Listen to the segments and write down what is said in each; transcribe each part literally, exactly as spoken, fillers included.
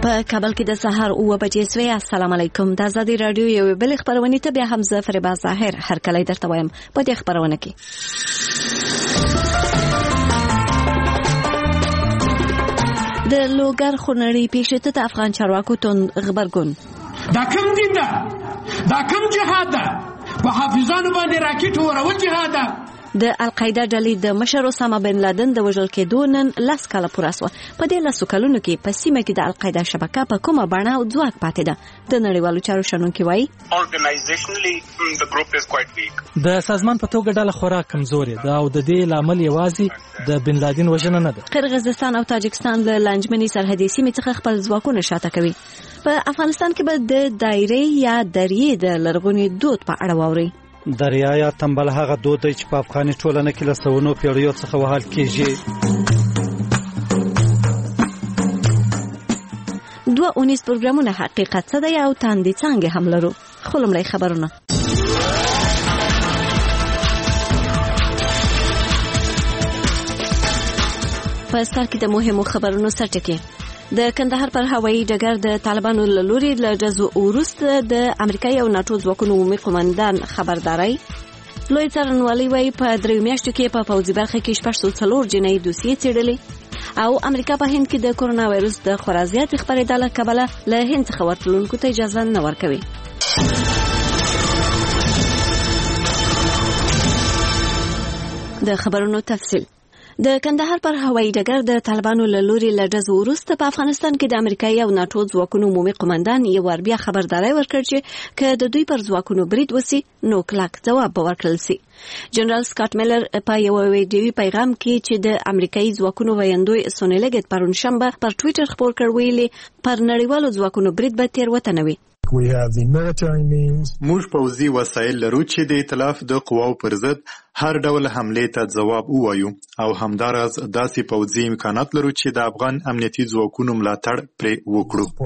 په کابل کې د سهار اوه بجې سوې. السلام علیکم. د آزادي رادیو یو بل خبرونه ته بیا حمزه فریبا ظاهر هر کله درته وایم په دې خبرونه کې. د لوګر خونړی پیښه ته افغان چارواکو تون خبرګون. دا کوم دین ده؟ دا کوم جهاد ده؟ په حافظانو باندې راکټ ورول جهاد ده. د القاعده ډلې د مشر اسامه بن لادن د وژل کېدو نن لاس کاله پوره شوه. په دې لاسو کلونو کې په سیمه کې د القاعده شبکه په کومه بڼه او ځواک پاتې ده. د نړیوالو چارو شنونکي وایي organizationally the group is quite weak. د سازمان په توګه ډله خورا کمزورې ده او د دې لامل یوازې د بن لادن وژنه نه ده. قرغیزستان او تاجکستان له لانجمني سرحدي سیمې څخه خپل ځواکونه شاته کوي. په افغانستان کې به د دایرې یا دریې د لرغوني دود په اړه واوري. دریا یا تنبل هغه دود دی چې په افغاني ټولنه کې له سونو پیړیو څخه وهل کېږي. دوه اونیز پروګرامونه حقیقت څه دی او تاندې څنګه هم لرو. خو لومړی خبرونه. په سر کې د مهمو خبرونو سرټکی. د کندهار پر هوایي ډګر د طالبانو له لوري له جزو وروسته د امریکایي او ناتو ځواکونو عمومي قومندان خبرداري. لوی څارنوالي وايي په دریو میاشتو کې په پوځي برخه کې شپږ سوه څلور جنایي دوسیې څېړلې. او امریکا په هند کې د کورونا وایرس د خورا زیات خپرېدا له کبله له هند څخه ورتلونکو ته اجازه نه ورکوي. د خبرونو تفصیل. د کندهار پر هوایي ډګر د طالبانو له لوري له ډزو وروسته په افغانستان کې د امریکایي او ناتو ځواکونو عمومي قومندان یو ور بیا خبرداري ورکړ چې که د دوی پر ځواکونو برید وسی نو کلک ځواب به ورکړل شي. جنرال سکاټ میلر په یو ویډیوي پیغام کې چې د امریکایي ځواکونو ویاندوی سونیلګت پرون شنبه پر ټوئیټر خبر کړ ویلي پر نړیوالو ځواکونو برید به تیروتنه وي. موږ پوځي وسایل لرو چې د ائتلاف د قواو پر ضد هر ډول حمله ته ځواب ووایو او همداراز داسې پوځي امکانات لرو چې د افغان امنیتي ځواکونو ملاتړ پرې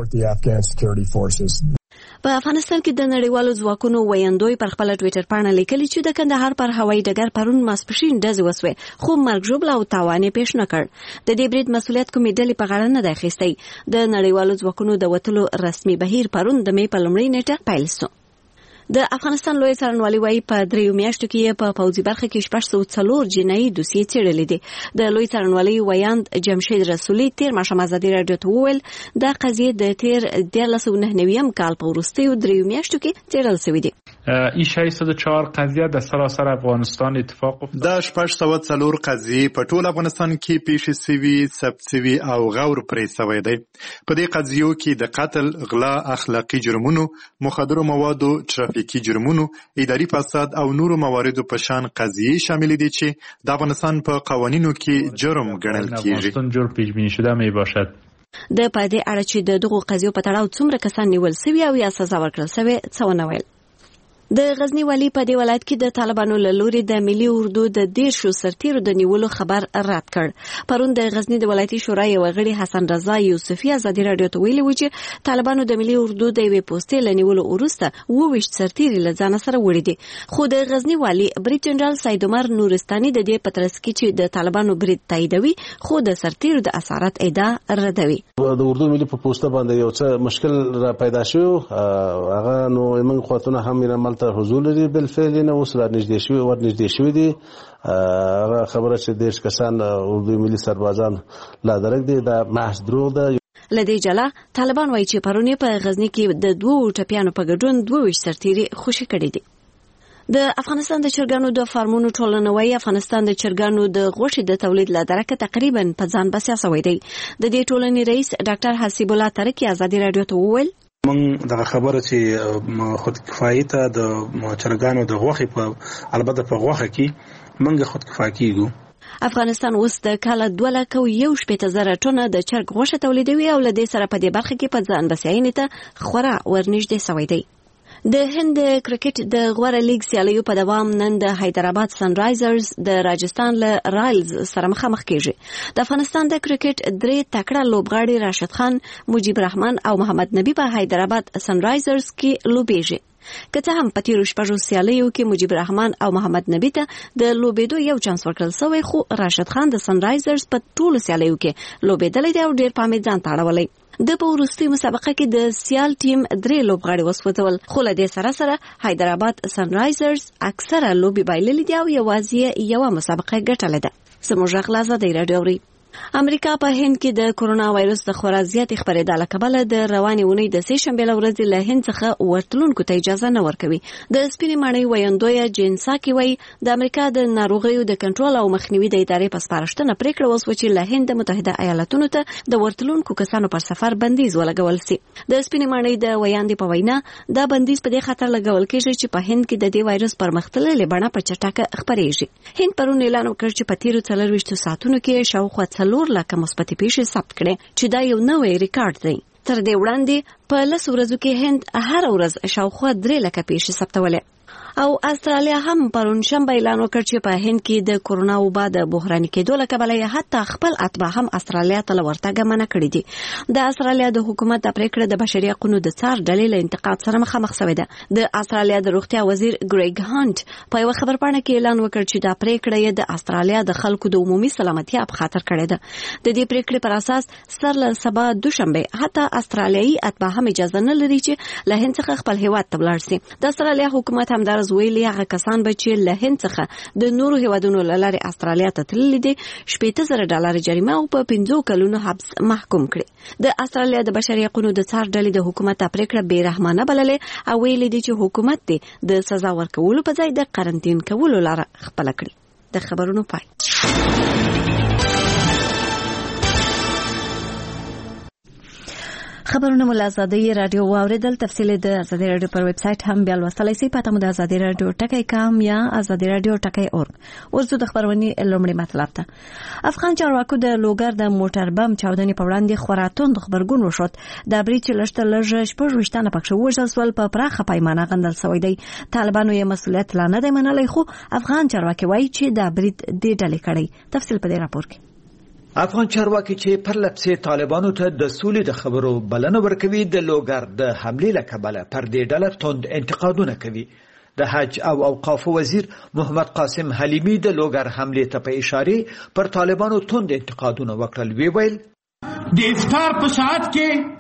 وکړو. په افغانستان کې د نړیوالو ځواکونو ویاندوی پر خپل ټوئیټر باندې لیکلي چې د کندهار پر هوایي ډګر پرون ماسپښین ډزې وسوې خو مرګ ژوبله او تاوان یې پیښ نه کړ. د دې برید مسؤلیت کومې ډلې په غاړه نه دی اخیستی. د نړیوالو ځواکونو د وتلو رسمي بهیر پرون د مې په لومړۍ نیټه پیل شو. د افغانستان لوی څارنوالي وايي په دریو میاشتو کې په پوځي برخه کې شپږ سوه څلور جنایي دوسیې څېړلې دي. د لوی څارنوالي ویاند جمشید رسولي تیر ماښام ازادي راډیو ته وویل دا قضیې د تیر دیارلس سوه نهه نوي کال په وروستیو دریو میاشتو کې څېړل شوې دي. این ششصد و چهار قضیه در سراسر افغانستان اتفاق افتاد. دا شپږ سوه څلور قضیې په ټول افغانستان کې پیښې شوي، ثبت شوي او غور پرې شوی دی. په دې قضیو کې د قتل، غلا، اخلاقي جرمونو، مخدرو موادو، ټرافیکي جرمونو، اداري فساد او نورو مواردو په شان قضیې شامل دي چې د افغانستان په قوانینو کې جرم ګڼل کېږي. افغانستان جرم پیش بینی شده می باشد. د پدې اړه چې د دغو قضیو په تړاو څومره کسان نیول شوي او یا سزا ورکړل شوې څه ونه ویل. د غزنی والی په دې ولایت کې د طالبانو له لوري د ملي اردو د دیرشو سرتیرو د نیولو خبر رد کړ. پرون د غزنی د ولایتي شورا یو غړي حسن رضا یوسفي ازادي راډیو ته ویلي و چې طالبانو د ملي اردو د یوې پوسټې له نیولو وروسته اووه ویشت سرتیري له ځانه سره وړي دي. خو د غزنی والی بریټ جنرال سید عمر نورستاني د دې په ترڅ کې چې د طالبانو برید تاییدوي خو د سرتیرو د اسارت ادعا ردوي. د اردو ملي په پوسټه باندې یو څه مشکل را پیدا شو. هغه نو موږ خاطونه هم عمل ته حضور لري بالفعل نه اوس را نږدې شوی ور نږدې شوی دي. هغه خبره چې دیش کسان اردو ملي سربازان لا درک دي دا محض دروغ ده. لدې جلا طالبان وایي چې پرونی په غزنی کې د دوه ټپیانو په ګډون دوه ویشت سرتیري خوشي کړي دي. د افغانستان د چرګانو د فارمونو ټولنه وايي افغانستان د چرګانو د غوښې د تولید له درکه تقریبا په ځان بسیا شوی دی. د دې ټولنې رئیس ډاکټر حسیب الله ترکی ازادي راډیو ته وویل موږ دغه خبره چې خود کفایي ته د چرګانو د غوښې په البته په غوښه کې موږ خود کفایي کیږو. افغانستان اوس د کال دوه لکه یو شپېته زره ټنه د چرګ غوښه تولیدوي او له دې سره په دې برخه کې په ځان بسیاینې ته خورا ورنږدې شوی دی. د هند کرکټ د غوړه لیګ سیالیو په دوام نن د حیدرآباد سنرایزرز د راجستان له رایلز سره مخامخ کیږي. د افغانستان د کرکټ درې تکړه لوبغاړي راشد خان، مجيب رحمان او محمد نبی په حیدرآباد سنرایزرز کې لوبېږي. که څه هم په تیرو شپږو سیالیو کې مجيب رحمان او محمد نبی ته د لوبېدو یو چانس ورکړل شوی خو راشد خان د سنرایزرز په ټولو سیالیو کې لوبېدلی دی او ډېر پام یې ځان ته اړولی. د په وروستۍ مسابقه کې د سیال ټیم درې لوبغاړي وسوځول، خو له دې سره سره حیدرآباد سنرایزرز اکثره لوبې بایللې دي او یوازې یوه مسابقه ګټلې ده. زموږ غږ له ازادۍ راډیو اوري. امریکا په هند کې د کورونا وایرس د خورا زیات خبرېدا له کبله د روانې اونۍ د سې شنبې له ورځې له هند څخه ورتلونکو ته اجازه نه ورکوي. د سپینې ماڼۍ ویاندویه جینساکي وایي د امریکا د ناروغیو د کنټرول او مخنیوي د ادارې په سپارښتنه پریکړه وسوه چې له هند د متحده ایالاتونو ته د ورتلونکو کسانو پر سفر بندیز ولګول سي. د سپینې ماڼۍ د ویاندې په وینا دا بندیز په دې خاطر لګول کېږي چې په هند کې د دې وایرس پرمختللې بڼه په چټکه خپرېږي. هند پرون اعلان وکړ چې په تیرو څلرویشتو ساعتونو کې شاوخوا څلور لکه مثبتې پیښې ثبت کړې چې دا یو نوی ریکارډ دی. تر دې وړاندې په لس ورځو کې هند هر ورځ شاوخوا درې لکه پیښې ثبتولې. او استرالیا هم پرون شنبه اعلان وکړ چې په هند کې د کورونا وبا د بحراني کېدو له کبله یې حتی خپل اتباع هم استرالیا ته له ورتګه منع کړي دي. د استرالیا د حکومت د پریکړه د بشري حقوقو د څار ډلې له انتقاد سره مخامخ شوې ده. د استرالیا د روغتیا وزیر ګریګ هانت په یو خبرپاڼه کې اعلان وکړ چې دا پریکړه یې د استرالیا د خلکو د عمومي سلامتیا په خاطر کړې ده. د دې پریکړې پر اساس سر له سبا دوشنبه حتی استرالیایي اتباع هم اجازه نه لري چې له هند څخه خپل هیواد ته ولاړ شي. د استرالیا حکومت هم درز ویلي هغه کسان به چې له هند څخه د نورو هیوادونو له لارې استرالیا ته تللي دي شپېته زره ډالر جریمه او په پنځو کلونو حبس محکوم کړي. د استرالیا د بشري حقوقو د څار ډلې د حکومت پریکړه بې رحمانه بللې او ویلي دي چې حکومت دې د سزا ورکولو په ځای د قرنطین کولو لاره خپله کړي. د خبرونو پای. خبرونه مو له ازادۍ راډیو واوریدل. تفصیل د ازادۍ راډیو پر ویب سټ هم بیا لوستلی شئ. پته مو د ازادۍ راډیو ټکی کام یا ازادۍ راډیو ټکی اورګ. ورځو د خبرونې لومړی مطلب ته افغان چارواکو د لوګر د موټر بم چاودنې په وړاندې خورا توند خبرګون وشود. د برید چې لږ تر لږه شپږ ویشتانه پکښې ووژل سول په پراخه پیمانه غندل سوی دی. طالبانو یې مسؤلیت لا نه دی منلی، خو افغان چارواکي وایي چې دا برید دې ډلې کړی. تفصیل په دې راپور کې. افغان چارواکي چې پر لپسې طالبانو ته د سولې د خبرو بلنه ورکوي د لوګر د حملې له کبله پر دې ډله توند انتقادونه کوي. د حج او اوقاف وزیر محمد قاسم حلیمی د لوګر حملې ته په اشاره پر طالبانو توند انتقادونه وکړل. وی ویل د افطار په ساعت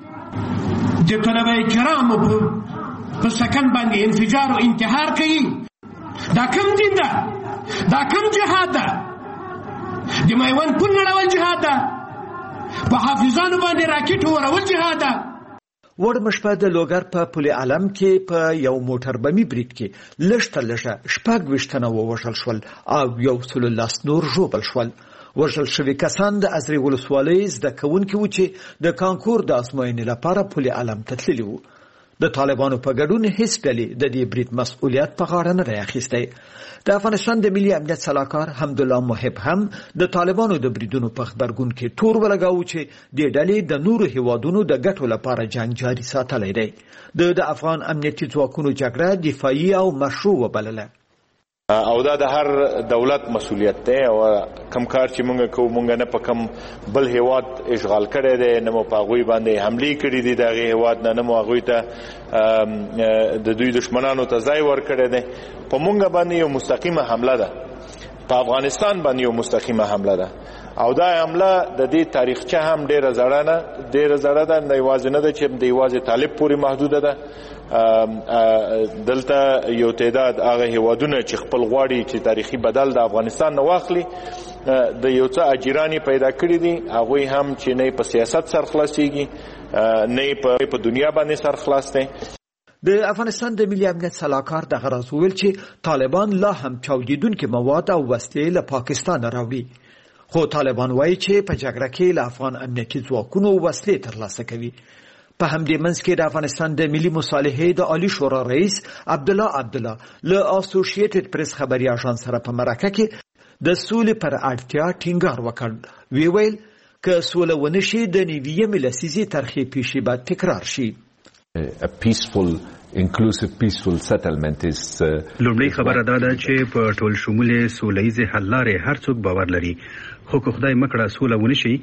کې د طلبه کرامو په سکن باندې انفجار او انتحار کوي. دا کوم دین ده؟ دا کوم جهاد ده؟ د میوند پل نړول جهاد ده؟ په حافظانو باندې راکټ ورول جهاد ده؟ وړ مشپه د لوګر په پل علم کې په یو موټر بمي برید کې لږ تر لږه شپږ ویشت تنه ووژل شول او یو سل لس نور ژوبل شول. وژل شوي کسان د ازرې ولسوالۍ زده کوونکي وو چې د کانکور د ازموینې لپاره پل علم ته تللي وو. د طالبانو په ګډون هیڅ ډلې د دې برید مسؤلیت په غاړه نه دی اخیستی. د افغانستان د ملي امنیت سلاکار حمدالله محب هم د طالبانو د بریدونو په خبرګون کې تور ولګاوه چې د ډلې د نورو هیوادونو د ګټو لپاره جنگ جاري ساتلی دی. د افغان امنیتي ځواکونو جګړه دفاعي او مشروع وبلله. او دا د هر دولت مسؤلیت دی او کم کار چې مونږ کوو مونږ نه په کم بل هیواد اشغال کړی دی، نه مو په هغوی باندې حملې کړي دي د هغې هیواد نه، نه مو هغوی ته د دوی دشمنانو ته ځای ورکړی دی. په مونږ باندې یو مستقیمه حمله ده، په افغانستان باندې یو مستقیمه حمله ده او دا حمله د دې تاریخچه هم ډېره زړه نه ډېره زړه ده، نه یوازې نه ده چې د یوازې طالب پورې محدوده ده. دلته یو تعداد هغه هیوادونه چې خپل غواړي چې تاریخي بدل د افغانستان نه واخلي د یو څه اجیرانی پیدا کړي دي. هغوی هم چې نه په سیاست سر خلاصېږي نه په دنیا باندې سر خلاص دی. د افغانستان د ملي امنیت سلاکار دغه راز وویل چې طالبان لا هم چاودیدونکي مواد او وسلې له پاکستان راوړي، خو طالبان وایي چې په جګړه کې له افغان امنیتي ځواکونو وسلې ترلاسه کوي. په همدې منځ کې د افغانستان د ملي مصالحې د عالی شورا رئیس عبدالله عبدالله له اسوسییټډ پریس خبري اژانس سره په مرکه کې د سولې پر اړتیا ټینګار وکړ. وی ویل که سوله ونه شي د نوي لسیزې ترخې پیښې به تکرار شي. A peaceful inclusive peaceful settlement is لومړی خبره دا ده چې په ټول شموله سولهییز حل لارې هر څوک باور لري، خو که خدای مکړه سوله ونه شي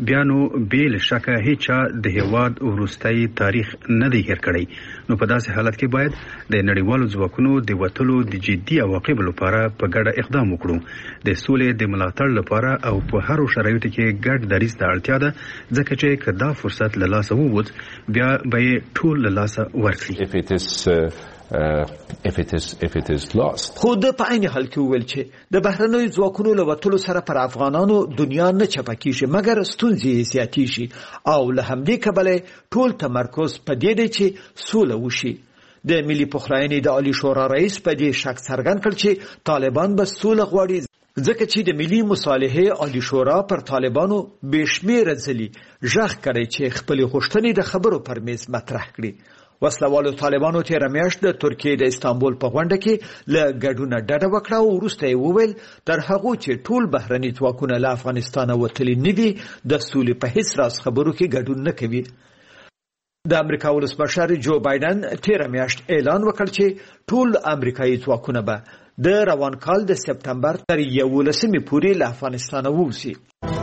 بیا نو بیل شکه هیڅ د هیواد وروستي تاریخ نه دی هیر کړی نو په داسې حالت کې باید د نړیوالو ځواکونو د وټلو د جدي عواقب لپاره په ګډه اقدام وکړو د سولې د ملاتړ لپاره او په هر شرایطو کې ګډ دریځ ته اړتیا ده ځکه چې کدا فرصت له لاسه ووت بیا به ټول له لاسه ورکړي Uh, if it is if it is lost. خو د په عین حال کې ویل چې د بهرنیو ځواکونو له وټلو سره پر افغانانو دنیا نه چپه کیږي مګر ستونزې زیاتېږي او له همدې کبله ټول تمرکز په دې دی چې سوله وشي. د ملي پخلاینې د عالی شورا رئیس په دې شک څرګند کړ چې طالبان به سوله غواړي ځکه چې د ملي مصالحې عالی شورا پر طالبانو بشمیره ځلي ژغ کړي چې خپل غوښتنې د خبرو پر میز مطرح کړي. وسلوالو طالبانو تیر میاشت د ترکیې د استانبول په غونډه کې له ګډونه ډډه وکړه او وروسته یې وویل تر هغه چې ټول بهرني ځواکونه له افغانستانه وتلي نه وي د سولې په هیڅ راز خبرو کې ګډون نه کوي. د امریکا ولسمشر جو بایدن تیر میاشت اعلان وکړ چې ټول امریکایي ځواکونه به د روان کال د سپتمبر تر یولسمې پورې له افغانستانه ووځي.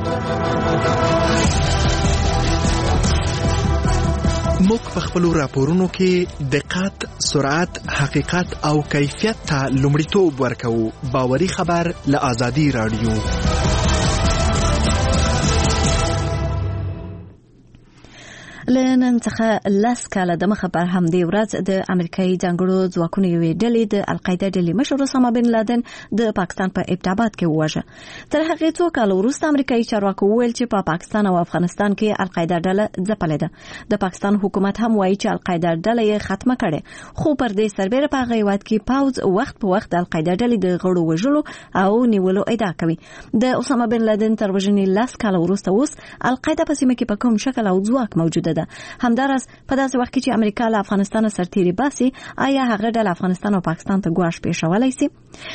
موږ په خپل راپورونو کې دقت، سرعت، حقیقت او کیفیت ته لومړیتوب ورکوو. باوري خبر له آزادي رادیو. لنن څخه لاس کاله د مخه پر همدې ورځ د امریکایي ځانګړو ځواکونو یوې ډلې د القاعده ډلې مشر اسامه بن لادن د پاکستان په ابتابات کې ووژه. تر هغې څو کاله وروسته امریکایي چارواکو وویل چې په پاکستان او افغانستان کې القاعده ډله ځپلې ده. د پاکستان حکومت هم وایي چې القاعده ډله یې ختمه کړې خو پر دې سربېره په هغه هېواد کې پوځ وخت په وخت د القاعده ډلې د غړو وژلو او نیولو ادعا کوي. د اسامه بن لادن تر وژنې لاس کاله وروسته اوس القاعده په سیمه کې په کوم شکل او ځواک موجوده ده. همدارس په داسې وخت کې چې امریکا له افغانستان سرتیري باسي آیا هغه ډله افغانستان او پاکستان ته ګواښ پیښولی سي؟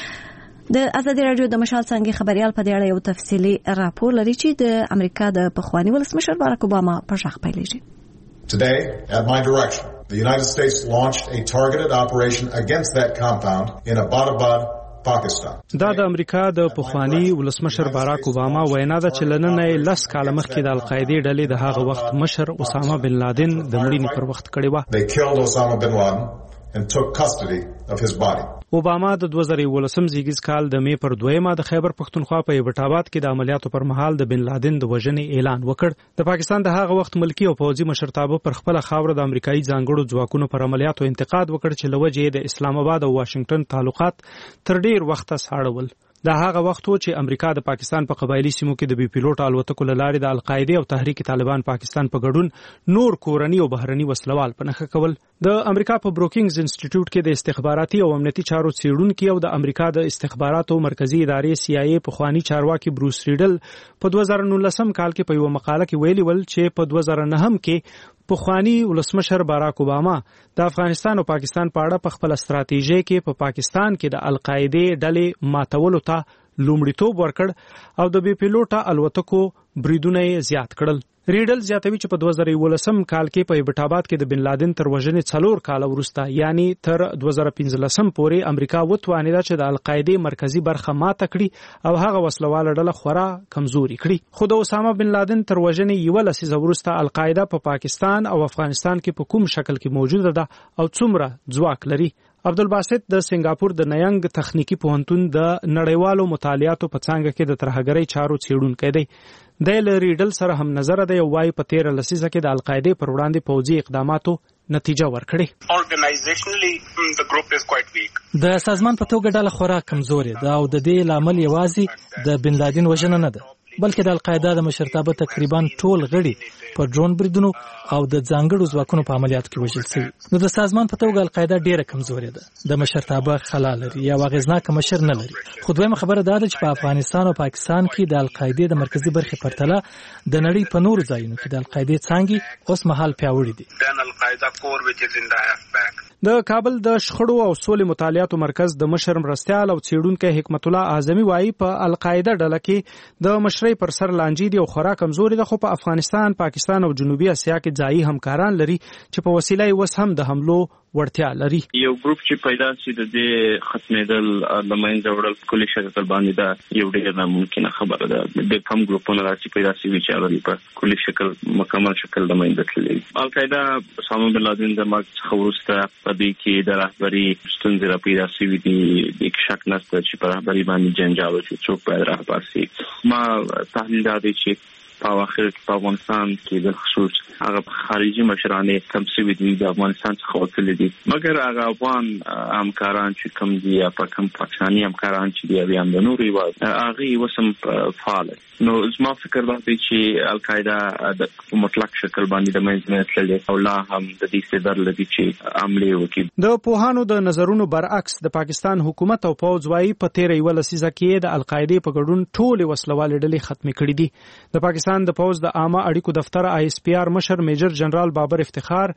د ازادي راډیو د مشال څانګې خبريال په دې اړه یو تفصیلي راپور لري چې د امریکا د پخوانی ولسمشر باراک اوباما په شاخ پیلېږي. Today, at my direction, the United States launched a targeted operation against that compound in Abbottabad, Pakistan. دا د امریکا د پخوانی ولسمشر باراک اوباما وینا ده چې لننه لس کاله مخکې د القاعده ډلې د هغه وخت مشر اسامه بن لادن د مړینې پر وخت کړی و. They killed Osama bin Laden and took custody of his body. اوباما د دوه زره یولسم زیږیز کال د می پر دویمه د خیبر پښتونخوا په ابټاباد کې د عملیاتو پر مهال د بن لادن د وژنې اعلان وکړ. د پاکستان د هغه وخت ملکی او پوځي مشرتابه پر خپل خاور د امریکایي ځانګړو ځواکونو پر عملیاتو انتقاد وکړ چې لوجې د اسلام آباد او واشنگټن تعلقات تر ډیر وخت ساړول. دا هغه وخت و چې امریکا د پاکستان په قبایلی سیمو کې د بي پیلوټ الوتکو له لارې د القاعده او تحریک طالبان پاکستان په ګډون نور کورنی او بهرني وسلوال په نخښه کول. د امریکا په بروکینګز انسټیټیوټ کې د استخباراتي او امنیتي چارو څېړونکي او د امریکا د استخباراتو مرکزی ادارې سی آی ای په خوانی چارواکي بروس ریډل په دوه زره نولسم کال کې په یو مقاله کې ویلي ول چې په دوه زره نهم کې پخوانی ولسمشر باراک اوباما د افغانستان او پاکستان په اړه په خپل ستراتیژي کې په پاکستان کې د القاعده ډلې ماتولو ته لومړیتوب ورکړ او د بي پیلوټه الوتکو بریدونه زیات کړل. ریډل زیاتوي چې په دوه زره یولسم کال کې په ابټاباد کې د بن لادن تر وژنې څلور کال وروسته یعنی تر دوه زره پنځلسم پورې امریکا وتوانیده چې د القاعده مرکزی برخه ماته کړي او هغه وسلواله ډله خورا کمزوري کړي. خو د اسامه بن لادن تر وژنې یو لسیزه وروسته القاعده په پا پاکستان او افغانستان کې په کوم شکل کې موجوده ده او څومره ځواک لري. عبدالباسط د سنگاپور د نینګ تخنیکی پوهنتون د نړیوالو مطالعاتو په څانګه کې د ترهګرۍ چارو څېړونکی دی. د ریډل سره هم نظر دی او وايي په تیر لسیزه کې د القاعده پر وړاندې پوځي اقداماتو نتیجه ورکړي. Organizationally, the group is quite weak. د سازمان په توګه ډله خورا کمزوري ده او د دې لامل یوازې د بن لادن وژنه نه ده بلکې د القاعده د مشرتابه تقریبا ټول غړي په ډرون بریدونو او د ځانګړو ځواکونو په عملیاتو کې وژل شوي. نو د سازمان په توګه القاعده ډیره کمزوري ده. د مشرتابه خلا لري یا اغیزناک مشر نه لري. خو دویمه خبره دا ده چې په افغانستان او پاکستان کې د القاعده د مرکزی برخې پرتله د نړۍ په نورو ځایونو کې د القاعده څانګې اوس مهال پیاوړي دي. د کابل د شخړو او سولې مطالعاتو مرکز د مشر مرستیال او څېړونکی حکمت الله اعظمي وایي په القاعده ډله کې د مشرۍ پر سر لانجې دي او خورا کمزوري ده، خو په افغانستان، پاکستان او جنوبي اسیا کې ځایي همکاران لري چې په وسیله یې اوس هم د حملو وړتیا لري. یو ګروپ چې پیدا شي د دې ختمېدل د منځه وړل کلي شکل باندې دا یو ډېر ناممکنه خبره ده. د کم ګروپونه راځي پیدا شي چې هغه په کلي شکل مکمل شکل د منځه تللي. القاعده اسامه بن لادن د مرګ څخه وروسته په دې کې د رهبري ستونزې را پیدا شوي دي. د شک نشته چې په رهبري باندې جنجال وشي، څوک باید رهبر شي. ما تحلیل دا دی چې په اخر کې په افغانستان کې د خصوص هغه خارجي مشرانې کم شوي دي، د افغانستان څخه وتلي دي، مګر هغه افغان همکاران چې کم دي یا په کم پاکستاني همکاران چې دي یا د نورو هیواد هغه وسم فعال. نو زما فکر دا دی چې القاعده د مطلق شکل باندې د منځ تللي او لا هم د دې صدر لدی چې عملي وکړي. د پوهانو د نظرونو برعکس د پاکستان حکومت او پوځ وايي په تیر یو لسیزه کې د القاعده په ګډون ټول وسلوال ډلې ختمې کړې دي. د پاکستان د پوځ د عامه اړیکو دفتر آی اس پی آر مشر میجر جنرال بابر افتخار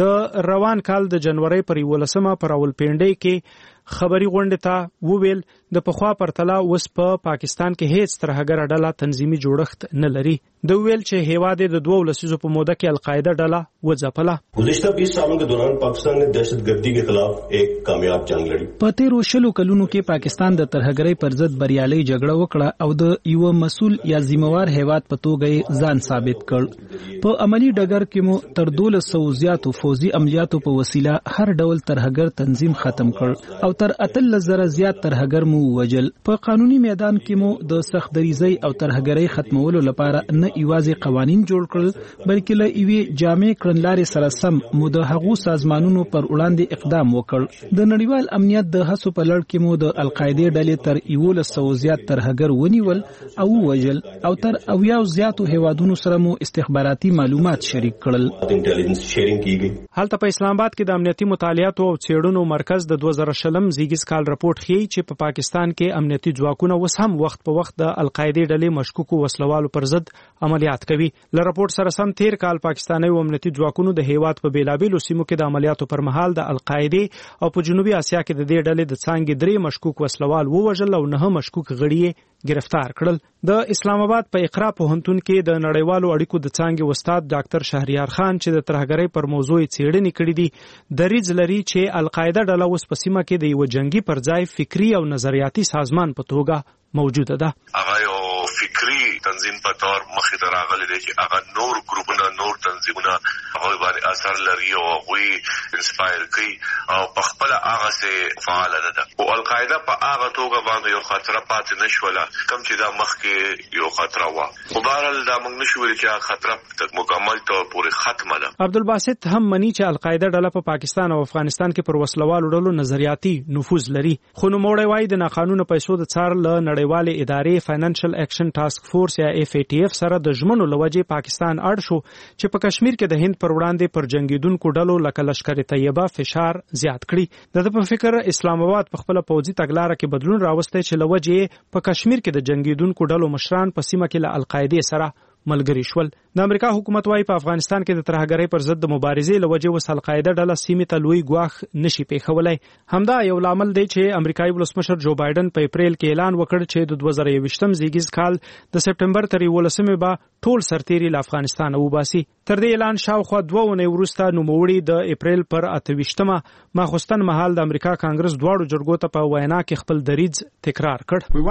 د روان کال د جنوري پر یولسمه پر راولپنډۍ کې خبري غونډه ته وویل د پخوا پرتله اوس په پاکستان کې هیڅ ترهګر ډله تنظیمي جوړښت نه لري. د ویل چې هیواد د دوه لسیزو په موده کې القاعده ډله وځپله. گزشتہ بیس سالوں کے دوران پاکستان نے دہشت گردی کے خلاف ایک کامیاب جنگ لڑی. په تیرو شلو کلونو کې پاکستان د ترهګرۍ پر ضد بریالي جګړه وکړه او د یو مسؤل یا ذمہوار هیواد په توګه ځان ثابت کړ. په عملی ډګر کې مو تر دولس سو زیاتو فوزي عملیاتو په وسیله هر ډول ترهګر تنظیم ختم کړ او تر اتلس زره زیات ترهګر مو وجل. په قانوني میدان کې مو د سختدریزۍ او ترهګرۍ ختمولو لپاره نه یوازې قوانین جوړ کړل بلکې له یوې جامع کړنلارې سره سم مو د هغو سازمانونو پر وړاندې اقدام وکړ. د نړیوال امنیت د هڅو په لړ کې مو د القاعده ډلې تر یولس سو زیات ترهګر ونیول او وجل او تر اویاو زیاتو هیوادونو سره مو استخباراتي معلومات شریک کړل. انټيليجنس شیرینګ کیږي. هلته په اسلام آباد کې د امنیتي مطالعاتو او څېړنو مرکز د دوه زره شلم زیږیز کال راپورټ ښیي چې په پاکستان کې امنیتي ځواکونه اوس هم وخت په وخت د القاعده ډلې مشکوکو وسلوالو پر ضد عملیات کوي. له راپورټ سره سم تیر کال پاکستاني امنیتي ځواکونو د هیواد په بیلابیلو سیمو کې د عملیاتو پر مهال د القاعده او په جنوبي اسیا کې د دې ډلې د څانګې درې مشکوک وسلوال ووژل او نه مشکوک غړي گرفتار کړل. د اسلام آباد په اقرا پوهنتون کې د نړیوالو اړیکو د څانګې استاد ډاکټر شهریار خان چې د ترهګرۍ پر موضوع څېړنې کړې دي دریځ لري چې القاعده ډله اوس په سیمه کې د یو جنگي پر ځای فکری او نظریاتي سازمان په توګه موجوده ده. هغه یو فکری تنظیم په تور مخې ته راغلی دی چې هغه نور ګروپونه نور تنظیمونه هغه باندې اثر لري او هغه انسپایر کوي او په خپل هغه سه فعال ده. او القاعده په هغه توګه باندې یو خطر پاتې نشوله کم چې دا مخکې یو خطر و. خو بهرحال دا موږ نشو ویل چې خطر مکمل طور پورې ختمه ده. عبدالباسط هم مني چې القاعده ډله په پاکستان او افغانستان کې پر وسلوالو ډلو نظریاتي نفوذ لري. خو نوموړی وایي د ناقانونه پیسو د څار له نړیوالې ادارې فاینانشل ایکشن ټاسک فورس یا اف ای ټی اف سره د ژمنو لوجې پاکستان اړ شو چې په کشمیر کې د هند پر وړاندې پر جنگیدونکو ډلو لکه لشکر طیبه فشار زیات کړي. د په فکر اسلام آباد په خپل پوځي تګلارې کې بدلون راوستی چې لوجې په کشمیر کې د جنگیدونکو ډلو مشران په سیمه کې له القاعده سره ملګری شول. د امریکا حکومت وايي په افغانستان کې د ترهګرۍ پر ضد د مبارزې لوجې وس القاعده ډله سیمې ته لوی ګواښ نشي پیښولای. همدا یو لامل دی چې امریکایي ولسمشر جو بایدن په اپریل کې اعلان وکړ چې د دوه زره یوویشتم زیږیز کال د سپټمبر تر یولسمې به ټول سرتیري له افغانستان وباسي. تر دې اعلان شاوخوا دوه اونۍ وروسته نوموړي د اپریل پر اتهویشتمه ماخوستن مهال د امریکا کانګرس دواړو جرګو ته په وینا کې خپل دریځ تکرار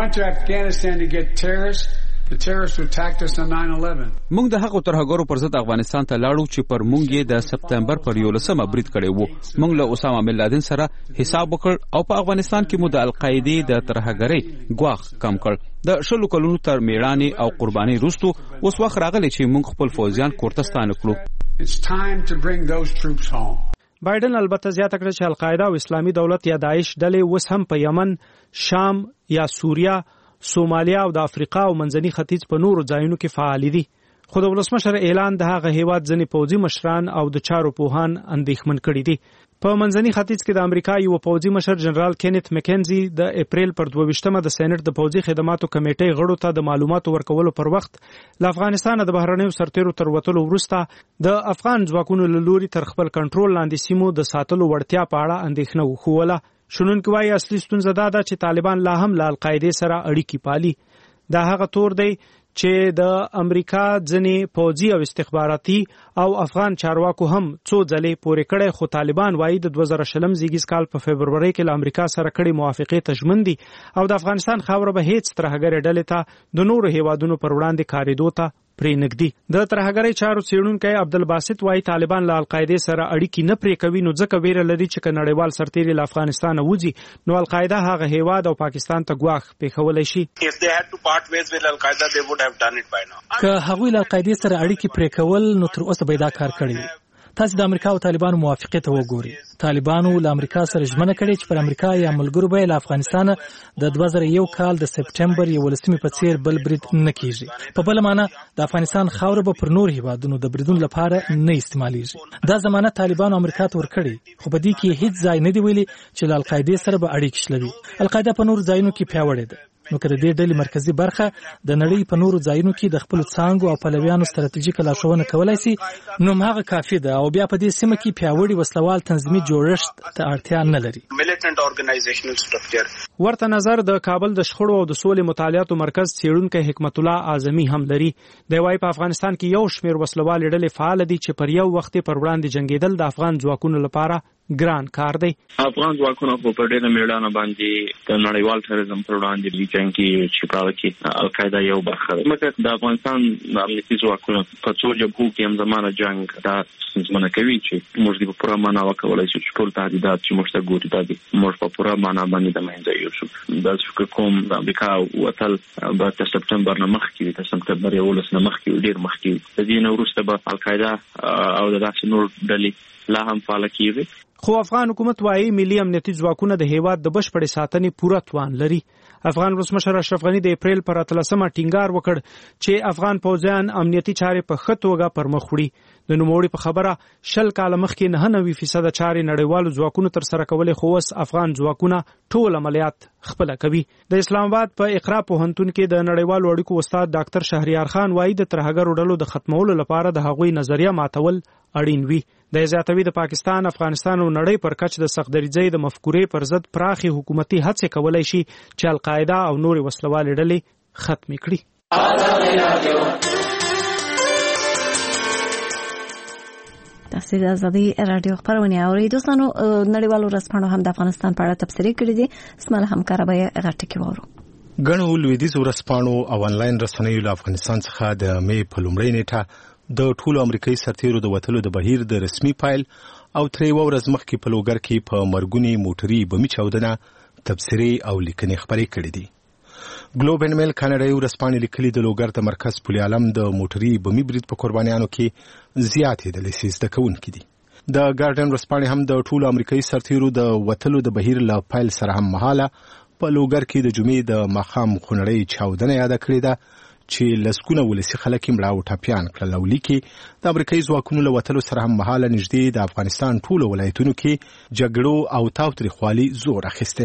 کړ. موږ د هغو ترهګرو پر ضد افغانستان ته لاړو چې پر موږ یې د سپتمبر پر یولسمه برید کړی وو. موږ له اسامه بن لادن سره حساب وکړ او په افغانستان کې مو د القاعده د ترهګرۍ ګواښ کم کړ. د شلو کلونو تر میړانې او قربانۍ وروسته اوس وخت راغلی چې موږ خپل فوجیان کور ته ستانه کړو. بایدن البته زیاته کړه چې القاعده او اسلامي دولت یا داعش ډلې اوس هم په یمن، شام یا سوریه، سومالیا او د افریقا او منځني ختیځ په نورو ځایونو کې فعال دي. خو د ولسمشر اعلان د هغه هیواد ځینې پوځي مشران او د چارو پوهان اندېښمن کړي دي. په منځني ختیځ کې د امریکا یو پوځي مشر جنرال کینیت مکینزي د اپریل پر دوه ویشتمه د سېنات د پوځي خدماتو کمیټې غړو ته د معلوماتو ورکولو پر وخت له افغانستان د بهرنیو سرتیرو تر وتلو وروسته د افغان ځواکونو له لوري تر خپل کنټرول لاندې سیمو د ساتلو وړتیا په اړه اندېښنه وښوله. شنونکي وایي اصلي ستونزه دا ده چې طالبان لا هم له القاعدې سره اړیکې پالي. دا هغه تور دی چې د امریکا ځنې پوځي او استخباراتي او افغان چارواکو هم څو ځلې پورې کړی، خو طالبان وایي د دوه زره شلم زیږیز کال په فبروري کې له امریکا سره کړي موافقې ته ژمن دي او د افغانستان خاوره به هیڅ ترهګرې ډلې ته د نورو هیوادونو پر وړاندې کارېدو ته پرې نږدي. د ترهګرۍ چارو څېړونکی عبدالباسط وایي طالبان له القاعدې سره اړیکې نه پرې کوي، نو ځکه ویره لري چې که نړیوال سرتیري له افغانستانه وځي نو القاعده هغه هیواد او پاکستان ته ګواښ پېښولی شي. که هغوی له القاعدې سره اړیکې پرې کول نو تر اوسه به یې دا کار کړی وي. تاسو د امریکا او طالبانو موافقې ته وګورئ. طالبانو له امریکا سره ژمنه کړې چې پر امریکا یا ملګرو به له افغانستانه د دوه زره یو کال د سپټمبر یولسمې په څیر بل برید نه کیږي. په بله معنا د افغانستان خاوره به پر نور هیوادونو د بریدونو لپاره نه استعمالیږي. دا ضمانت طالبانو امریکا ته ورکړي، خو په دې کې هیڅ ځای نه دی ویلي چې له القاعدې سره به اړیکې شلوي. القاعده په نورو ځایونو کې پیاوړې ده، نو که د دې ډلې مرکزی برخه د نړۍ په نورو ځایونو کې د خپل څانګو او پلویانو ستراتیژیکه لارښوونه کولای شي نو هغه کافي ده، او بیا په دې سیمه کې پیاوړي وسلوال تنظیمي جوړښت ته اړتیا نه لري. ورته نظر د کابل د شخړو او د سولې مطالعاتو مرکز څېړونکی حکمت الله اعظمي هم لري. دی وايي په افغانستان کې یو شمېر وسلوال ډلې فعال دي چې پر یو وخت پر وړاندې جنگیدل د افغان ځواکونو لپاره ګران کار دی. افغان ځواکونه په ډېره میړانه باندې د نړیوال تروریزم پر وړاندې جنګ کې چې په کې القاعده یو برخه ده. مګر د افغانستان امنیتي ځواکونه په څو جبهو کې هم زمانه جنگ دا څنګه کوي چې موږ په پوره معنا وکولای شو چې ټول تهدیدات چې موږ ته ګوري دا دي موږ په پوره معنا باندې د منځه یوسو. دا فکر کوم د امریکا وتل به تر سپټمبر نه مخکې تر سپټمبر یولس نه مخکې ډېر مخکې د دې نه وروسته به القاعده او د داسې نور ډلې لا هم فعال کیږي. خو افغان حکومت وايي ملي امنیتي ځواکونه د هیواد د بشپړې ساتنې پوره توان لري. افغان ولسمشر اشرف غني د اپریل پر اتلسمه ټینګار وکړ چې افغان پوځیان امنیتي چارې په ښه توګه پرمخ وړي. د نوموړي په خبره شل کاله مخکې نه نوي فیصد چارې نړیوالو ځواکونو تر سره کولې، خو اوس افغان ځواکونه ټول عملیات خپله کوي. د اسلام آباد په اقرا پوهنتون کې د نړیوالو اړیکو استاد ډاکټر شهریار خان وايي د ترهګرو ډلو د ختمولو لپاره د هغوی نظریه ماتول اړین وي. د زیاتوي د پاکستان، افغانستان او نړۍ پر کچ د سختدریځۍ د مفکورې پر ضد پراخي حکومتي هڅې کولای شي چې القاعده او نور وسلوالې ډلې ختم کړي. تاسو د ازادي رادیو خبرونه اورئ. دوستانو نړیوالو رسنیو هم د افغانستان په اړه تبصرې کړې دي. اسماعیل همکار به غټه کې وورو. غنو لویدیز ورسپانو او انلاین رسنیو له افغانستان څخه د مې په لومړۍ نیټه د ټولو امریکایي سرتیرو د وتلو د بهیر د رسمي فایل او ترې یوه ورځ مخکې په لوګر کې په مرګونې موټري بمي چاودنه تبصرې او لیکنې خپرې کړې دي. ګلوب اینډ میل کاناډایي ورځپاڼې لیکلي د لوګر د مرکز پل عالم د موټري بمي برید په قربانیانو کې زیاتې ډلې سي زده کوونکي دي. د ګارډین ورځپاڼې هم د ټولو امریکایي سرتیرو د وتلو د بهیر له فایل سره هم مهاله په لوګر کې د جمعې د ماښام خونړۍ چاودنه یاده کړې ده چې لسګونه ولسي خلک یې مړه او ټپیان کړل. او لیکي د امریکایي ځواکونو له وتلو سره هم مهاله نږدې د افغانستان ټولو ولایتونو کې جګړو او تاوتریخوالي زور اخیستی.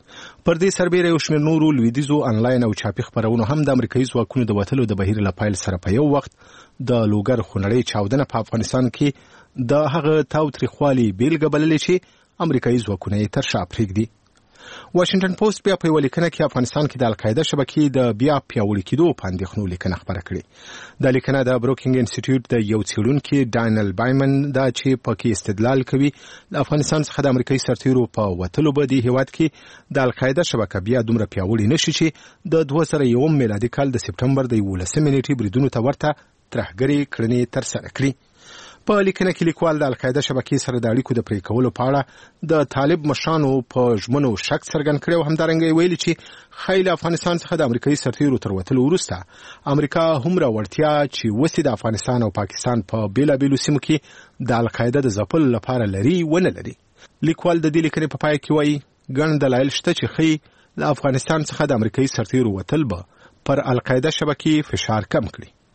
پر دې سربیره یو شمېر نورو لویدیځو انلاین او چاپي خپرونو هم د امریکایي ځواکونو د وتلو د بهیر له پیل سره په یو وخت د لوګر خونړۍ چاودنه په افغانستان کې د هغه تاوتریخوالي بیلګه بللې چې امریکایي ځواکونه یې تر شا پرېږدي. واشنگټن پوسټ بیا په یوه لیکنه کې افغانستان کې د القاعده شبکې د بیا پیاوړي کېدو په اندېښنو لیکنه خپره کړې. دا لیکنه د بروکینګ انسټیټیوټ د یو څېړونکي ډانیل بایمن دا چې پکې استدلال کوي د افغانستان څخه د امریکایي سرتیرو په وتلو به د هېواد کې د القاعده شبکه بیا دومره پیاوړې نه شي چې د دوه زره یوم میلادي کال د سپټمبر د یولسمې نیټې بریدونو ته ورته ترهګرې کړنې ترسره کړي. په لیکنه کې لیکوال د القاعده شبکې سره د اړیکو د پرې کولو په اړه د طالب مشرانو په ژمنو شک څرګند کړی او همدارنګه ویلي چې ښایي له افغانستان څخه د امریکایي سرتیرو تر وتلو وروسته امریکا هومره وړتیا چې وسې د افغانستان او پاکستان په بېلابېلو سیمو کې د القاعده د ځپلو لپاره لري ونه لري. لیکوال د دې لیکنې په پای کې وایي ګڼ دلایل شته چې ښایي له افغانستان څخه د امریکایي سرتیرو وتل به پر القاعده شبکې فشار کم کړي.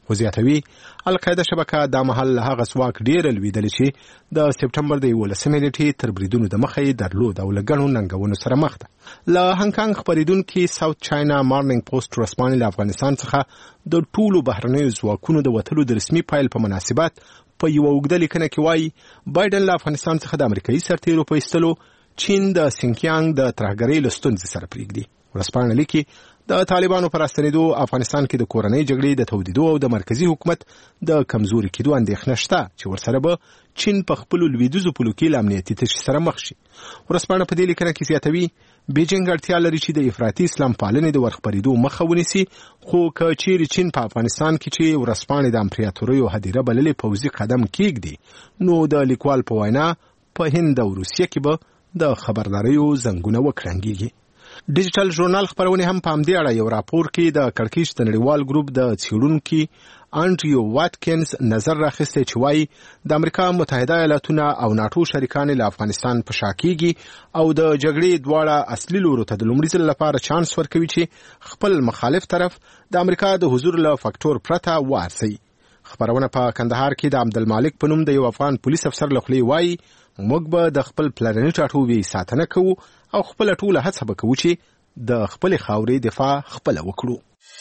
وزیاتوي القاعده شبکه د محل هغه سواک ډیر لویدل شي د سپټمبر د یولسمې نیټې تر بریدونو د مخې درلود او لګڼو ننګونو سره مخ ده له هانګ کانګ خبرېدونکي ساوث چاینا مارنینګ پوسټ رسمانې له افغانستان څخه د ټولو بهرنیو ځواکونو د وتلو د رسمي پایل په مناسبت په یو اوږده لیکنه کې وایي بایدن له افغانستان څخه د امریکایي سرتیرو په ایستلو چین د سینکیانګ د ترهګرۍ له ستونزې سره پرېږدي. ورځپاڼه لیکي د طالبانو پر راستنېدو افغانستان کې د کورنۍ جګړې د تودېدو او د مرکزي حکومت د کمزوري کېدو اندېښنه شته چې ورسره به چین په خپلو لویدیځو پولو کې له امنیتي تشې سره مخ شي. ورځپاڼه په دې لیکنه کې زیاتوي بیجینګ اړتیا لري چې د افراطي اسلام پالنې د ورخپرېدو مخه ونیسي، خو که چیرې چین په افغانستان کې چې ورځپاڼې د امپراتوریو هدیره بللې پوځي قدم کېږدي نو د لیکوال په وینا په هند او روسیه کې به د خبرداریو زنګونه وکړنګېږي. ډیجیټل ژورنال خبرونه هم په همدې اړه یو راپور کې د کړکېچ د نړیوال ګروپ د څېړونکي انډریو واتکینز نظر راخسته چې وایي د امریکا متحده ایالاتونه او ناتو شریکان له افغانستان په شا کېږي او د جګړې دواړه اصلي لورو ته د لومړي ځل لپاره چانس ورکوي چې خپل مخالف طرف د امریکا د حضور له فاکټور پرته وارسي. خبرونه په کندهار کې د عبدالمالک په نوم د یو افغان پولیس افسر له خولې وایي موږ به د خپل پلرني ټاټوبي ساتنه کوو او خپل ټوله هڅه به کوو چې د خپل خاورې دفاع خپل وکړو.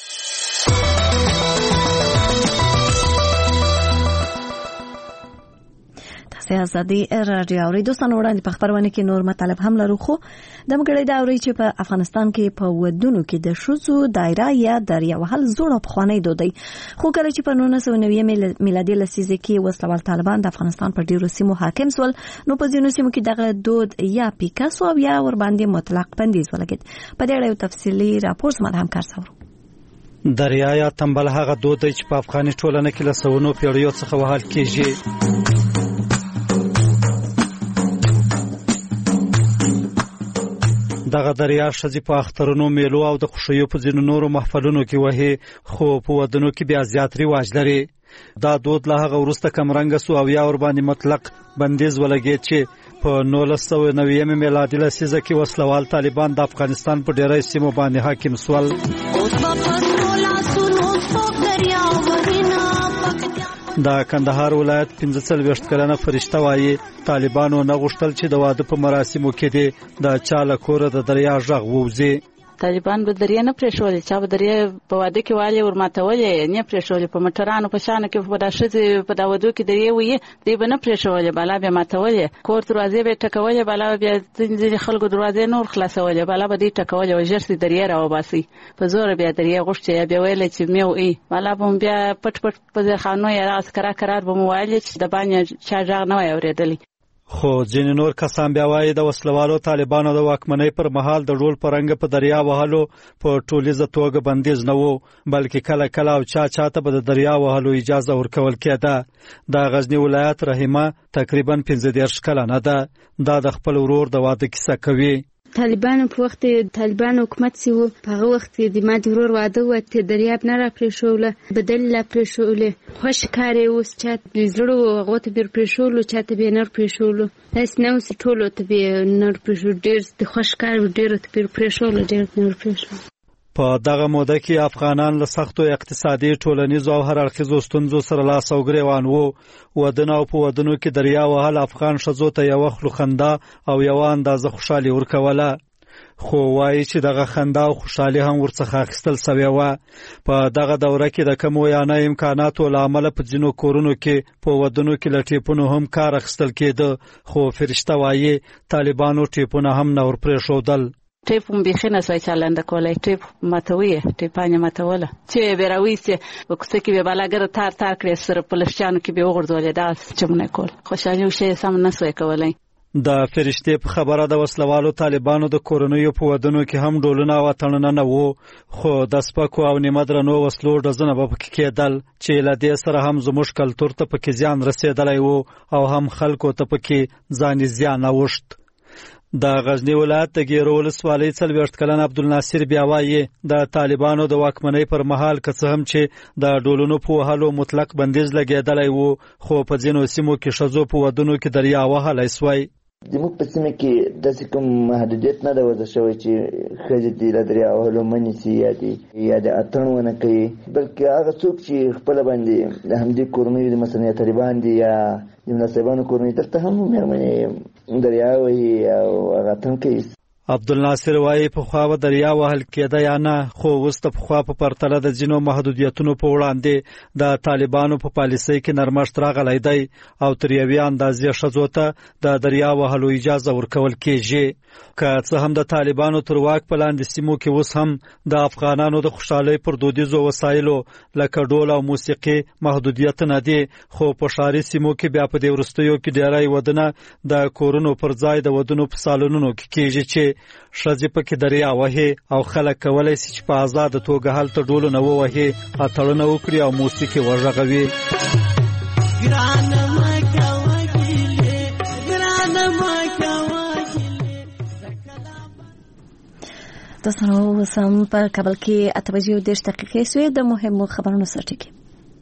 ازادي رادیو اوري دوستان وړاندې په خبرونه کې نور مطلب هم لرو، خو د مګړې دا اوري چې په افغانستان کې په ودونو کې د شوزو دایره یا دریا وهل زوړ افغاني دودي، خو کله چې په نولس سوه نوي میلادي لسیزه کې وسلوال طالبان د افغانستان پر ډیرو سیمو حاکم سول نو په ځینو سیمو کې دغه دود یا پیکاسو او یا ور باندې مطلق بندیز ولګید. په دې اړه یو تفصیلي راپور زموږ همکار څورو. دریا یا تنبل هغه دود دی چې په افغاني ټولنه کې له سونو پیړیو څخه وهل کېږي. دغه دریا شذې په اخترونو میلو او د خوشیو په ځینو نورو محفلونو کې وهي، خو په ودونو کې بیا زیات رواج لري. دا دود له هغه وروسته کمرنګه سو او یا ور باندې مطلق بندیز ولګید چې په نولس سوه نوي میلادي لسیزه کې وسلوال طالبان د افغانستان په ډیری سیمو باندې حاکم سول. د کندهار ولایت پنځه څلوېښت کلنه فرشته وایي طالبانو نه غوښتل چې د واده په مراسمو کې دې د چا له کوره د دریا غږ ووځي. طالبان به دریا نه پرېښولې، چا به دریا په واده کې والې ورماتولې نه پرېښولې، په موټرانو په شانو کې په دا ښځې په دا ودو کې دریا وي دی به نه پرېښولې، بالا بیا ماتولې، کور دروازې به ټکولې، بالا بیا ځینې خلکو دروازې نور خلاصولې، بالا به دې ټکولې او ژر سي دریا راوباسي، په زور بیا دریا غوښتې یا بیا ویلې چې میو ای، بالا به بیا پټ پټ په ځخانو یا راس کرا کرار به مو وایي چې د باندې چا ژغ نه وای اورېدلی. خو ځینې نور کسان بیا وایي د وسلوالو طالبانو د واکمنۍ پر مهال د ډول په رنګ په دریا وهلو په ټولیزه توګه بندیز نه وو، بلکې کله کله او چا چاته به د دریا وهلو اجازه ورکول کېده. د غزنی ولایت رحیمه تقریبا پنځه دېرش کلنه ده. دا د خپل ورور د واده کیسه کوي. طالبانو په وخت طالبان حکومت سی وو، په هغه وخت د ما د ورور واده و ته دریاب نه را پرېښوله، بدل لا پرېښولې، خوش کارې اوس چا زړه هغه ته بیر پرېښولو، چا ته بیر نر پرېښولو، هیڅ نه اوس ټولو ته بیر نر پرېښولو، ډېر د خوش کار ډېر ته بیر پرېښولو، ډېر نر پرېښولو. په دغه موده کې افغانان له سختو اقتصادي، ټولنیزو او هر اړخیزو ستونزو سره لاس او ګریوان وو. ودونه او په ودونو کې دریا وهل افغان ښځو ته یوه خلو خندا او یوه اندازه خوشحالي ورکوله، خو وایي چې دغه خندا او خوشحالي هم ورڅخه اخیستل سوې وه. په دغه دوره کې د کمو یا نه امکاناتو له امله په ځینو کورونو کې په ودونو کې له ټیپونو هم کار اخیستل کېده، خو فرشته وایي طالبانو ټیپونه هم نه ورپرېښودل. ټیپ هم بیخي نه سوی چالنده کولی، ټیپ ماتوي، ټیپانې ماتوله چې به راویستې په کوڅه کې به بالاګره تار تار کړې سره په لښچانو کې به وغورځولې، دا چمونه کول خوشحالي او شی سم نه سوی کولی. د فرشتې په خبره د وسلوالو طالبانو د کورنیو په ودونو کې هم ډولونه او اتڼونه نه وو، خو د سپکو او نیمه درنو وسلو ډزونه به پکې کېدل چې له دې سره هم زموږ کلتور ته پکې زیان رسېدلی وو او هم خلکو ته پکې ځاني زیان اوښت. د غزنی ولایت د ګیرو ولسوالۍ څلوېښت کلن عبدالناصر بیا وایي د طالبانو د واکمنۍ پر مهال که څه هم چې د ډولونو په وهلو مطلق بندیز لګېدلی وو، خو په ځینو سیمو کې ښځو په ودونو کې دریا وهلی سوی. زموږ په سیمه کې داسې کوم محدودیت نه ده وضع شوی چې ښځې دې له دریا وهلو منې سي یا دې یا د اتڼ ونه کوي، بلکې هغه څوک چې خپله باندې د همدې کورنیو د مثلا یا طالبان دي یا د مناسبانو کورنۍ دلته هم مېرمنې دریا وهي او هغه اتڼ کوي. عبدالناصر وایي پخوا به دریا وهل کېده یا نه، خو اوس د پخوا په پرتله د ځینو محدودیتونو په وړاندې د طالبانو په پالیسۍ کې نرمښت راغلی دی او تر یوې اندازې ښځو ته د دریا وهلو اجازه ورکول کېږي. که څه هم د طالبانو تر واک په لاندې سیمو کې اوس هم د افغانانو د خوشحالۍ پر دودیزو وسایلو لکه ډول او موسیقي محدودیتونه دي، خو په ښاري سیمو کې بیا په دې وروستیو کې ډیری ودونه د کورونو پر ځای د ودونو په سالونونو کې کېږي چې ښځې پکې دریا وهي او خلک کولی شي چې په آزاده توګه هلته ډولونه ووهي، اتړونه وکړي او موسیقي وغږوي. دوستانو اوس هم په کابل کې اته بجې او دېرش دقیقې سوې. د مهمو خبرونو سرټکي.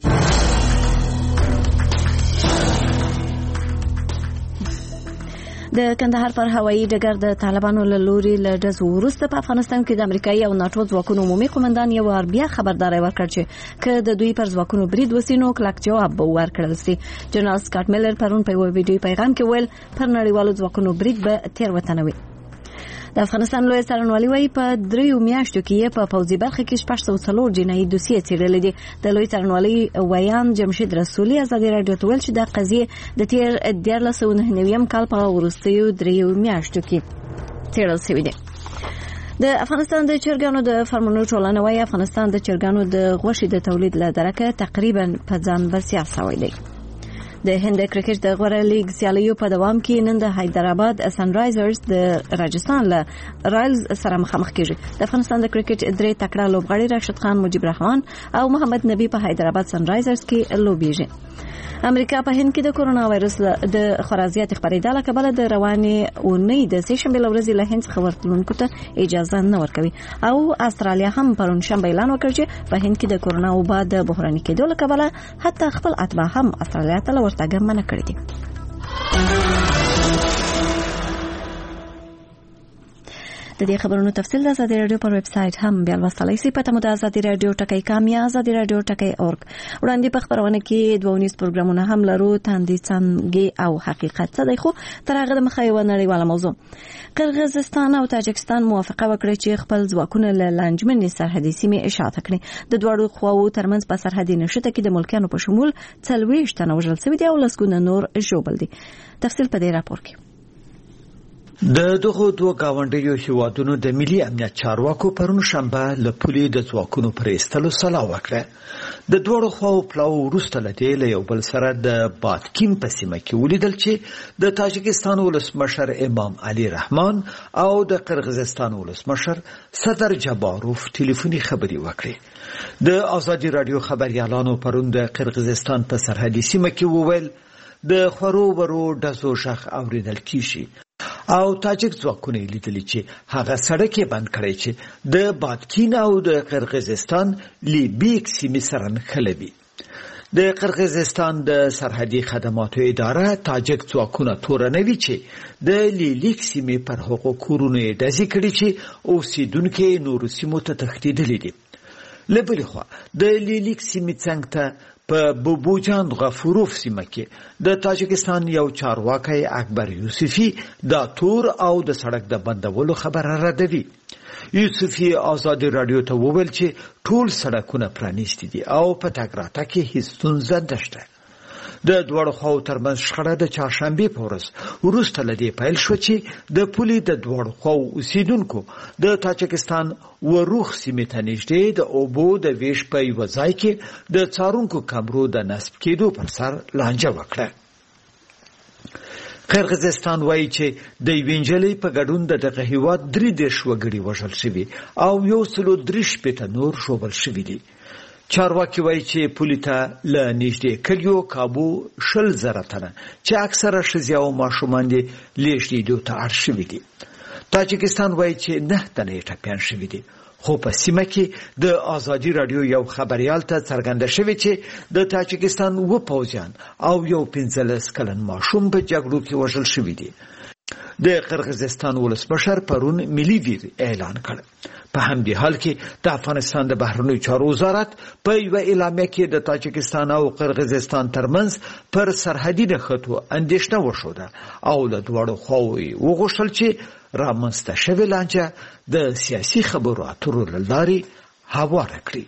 د کندهار پر هوایي ډګر د طالبانو له لوري له ډزو وروسته په افغانستان کې د امریکایي او ناټو ځواکونو عمومي قومندان یو وار بیا خبرداری ورکړ چې که د دوی پر ځواکونو برید وسي نو کلک جواب به ورکړل سي. جنرال سکاټ میلر پرون په یو ویډیو پیغام کې ویل پر نړیوالو ځواکونو برید به تېروتنه وي. د افغانستان لوی څارنوالي وايي په دریو میاشتو کې په پوځي برخه کې شپږ سوه څلور جنایي دوسیې څېړلې دي. د لوی څارنوالي ویان جمشید رسولي ازادي راډیو ته ویل چې دا قضیې د تیر دیارلس سوه نهه نوي کال په وروستیو دریو میاشتو کې څېړل شوي دي. د افغانستان د چرګانو د فارمونو ټولنه وايي افغانستان د چرګانو د غوښې د تولید له درکه تقریبا په ځان بسیا شوی دی. د هند کرکټ د غوړه لیګ سیالیو په دوام کې نن د حیدرآباد سن رایزرز د راجستان له رایلز سره مخامخ کیږي. د افغانستان د کرکټ درې تکړه لوبغاړي راشد خان، مجيب رحمان او محمد نبی په حیدرآباد سن رایزرز کې لوبېږي. امریکا په هند کې د کورونا وایرس د خرازیات خبرېدا له کبله د روانې اونۍ د سه شنبې ورځې له هند څخه ورتلونکو ته اجازه نه ورکوي او استرالیا هم پرون شنبه اعلان وکړ چې په هند کې د کورونا وبا د بحراني کېدو له کبله حتی خپل اتباع هم استرالیا ته ورتګ منع کړی دي. د دې خبرونو تفصیل د ازادي رادیو پر ویب سټ هم بیا لوستلای شئ. پته مو د ازادي رادیو ټکی کام یا ازادي رادیو ټکی اورګ. وړاندې په خبرونه کې دوه ونیز پروګرامونه هم لرو، تاندې څنګه او حقیقت څه دی، خو تر هغه د مخه یو نړیواله موضوع. قرغیزستان او تاجکستان موافقه وکړه چې خپل ځواکونه له لانجمنې سرحدي سیمې اشاعته کړي. د دواړو خواو ترمنځ په سرحدي نښته کې د ملکیانو په شمول څلوېښت تنه وژل شوي دي او لسګونه نور ژوبل دي. تفصیل په دې راپور کې. د دغه دوه گاونډیو هیوادونو د ملي امنیت چارواکو پرون شنبه له پولي د ځواکونو پرې ایستلو سلا وکړه. د دوړو خواو پلاو وروسته له دې له یو بل سره د باتکین په سیمه کې ولیدل چې د تاجکستان ولسمشر امام علي رحمان او د قرغیزستان ولسمشر صدر جباروف ټلیفوني خبري وکړي. د ازادي رادیو خبريالانو پرون د قرغیزستان په سرحدي سیمه کې وویل د خورو ورو ډزو شخ اوریدل کیږي او تاجک ځواکونه لیدلي چې هغه سړک یې بند کړی چې د باتکین او د قرغیزستان لیبیک سیمې سره نښلوي. د قرغیزستان د سرحدي خدماتو اداره تاجک ځواکونه تورنوي چې د لیلیک سیمې پر هغو کورونو یې ډزې کړي چې اوسیدونکي نورو سیمو ته تښتېدلي دي. له بلې خوا د لیلیک سیمې څنګ ته په بوبوجان غفوروف سیمه کې د تاجکستان یو چارواکي اکبر یوسفی دا تور او د سړک د بندولو خبره ردوي. یوسفی ازادي رادیو ته وویل چې ټول سړکونه پرانیستي دي او په تګ راتګ کې هیڅ ستونزه نشته. د دوړو خواو ترمنځ شخړه د چهارشنبې په ورځ وروسته له دې پیل شو چې د پولي د دوړو خواو اوسیدونکو د تاجکستان وروخ سیمې ته نږدې د اوبو د ویش په یوه ځای کې د څارونکو کمرو د نصب کېدو پر سر لانجه وکړه. قرغیزستان وایي چې د یوې نجلۍ په ګډون د دغه هېواد درې دېرش وګړي وژل شوي او یو سلو درې شپېته نور ژوبل شوي دي. چارواکي وایي چې پولي ته له نږدې کلیو کابو شل زره تنه چې اکثره ښځې او ماشومان دي لېږدېدو ته اړ شوي دي. تاجکستان وایي چې نه تنه یې ټپیان شوي دي. خو په سیمه کې د ازادي رادیو یو خبريال ته څرګنده شوې چې د تاجکستان و پوځیان او یو پنځلس کلن ماشوم په جګړو کې وژل شوي دي. د قرغیزستان ولسمشر پرون ملي ویر اعلان کړ. په همدې حال کې د افغانستان د بهرنیو چارو وزارت په یوه اعلامیه کې د تاجکستان او قرغیزستان ترمنځ پر سرحدي نښتو اندېښنه وښوده او له دواړو خواوو یې وغوښتل چې رامنځته شوې لانجه د سیاسي خبرو اترو له لارې هواره کړي.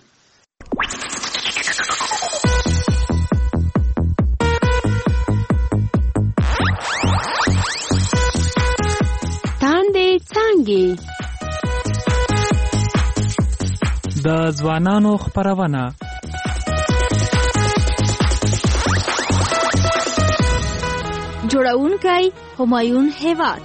د ځوانانو خپرونه جوړونکی همایون هیواد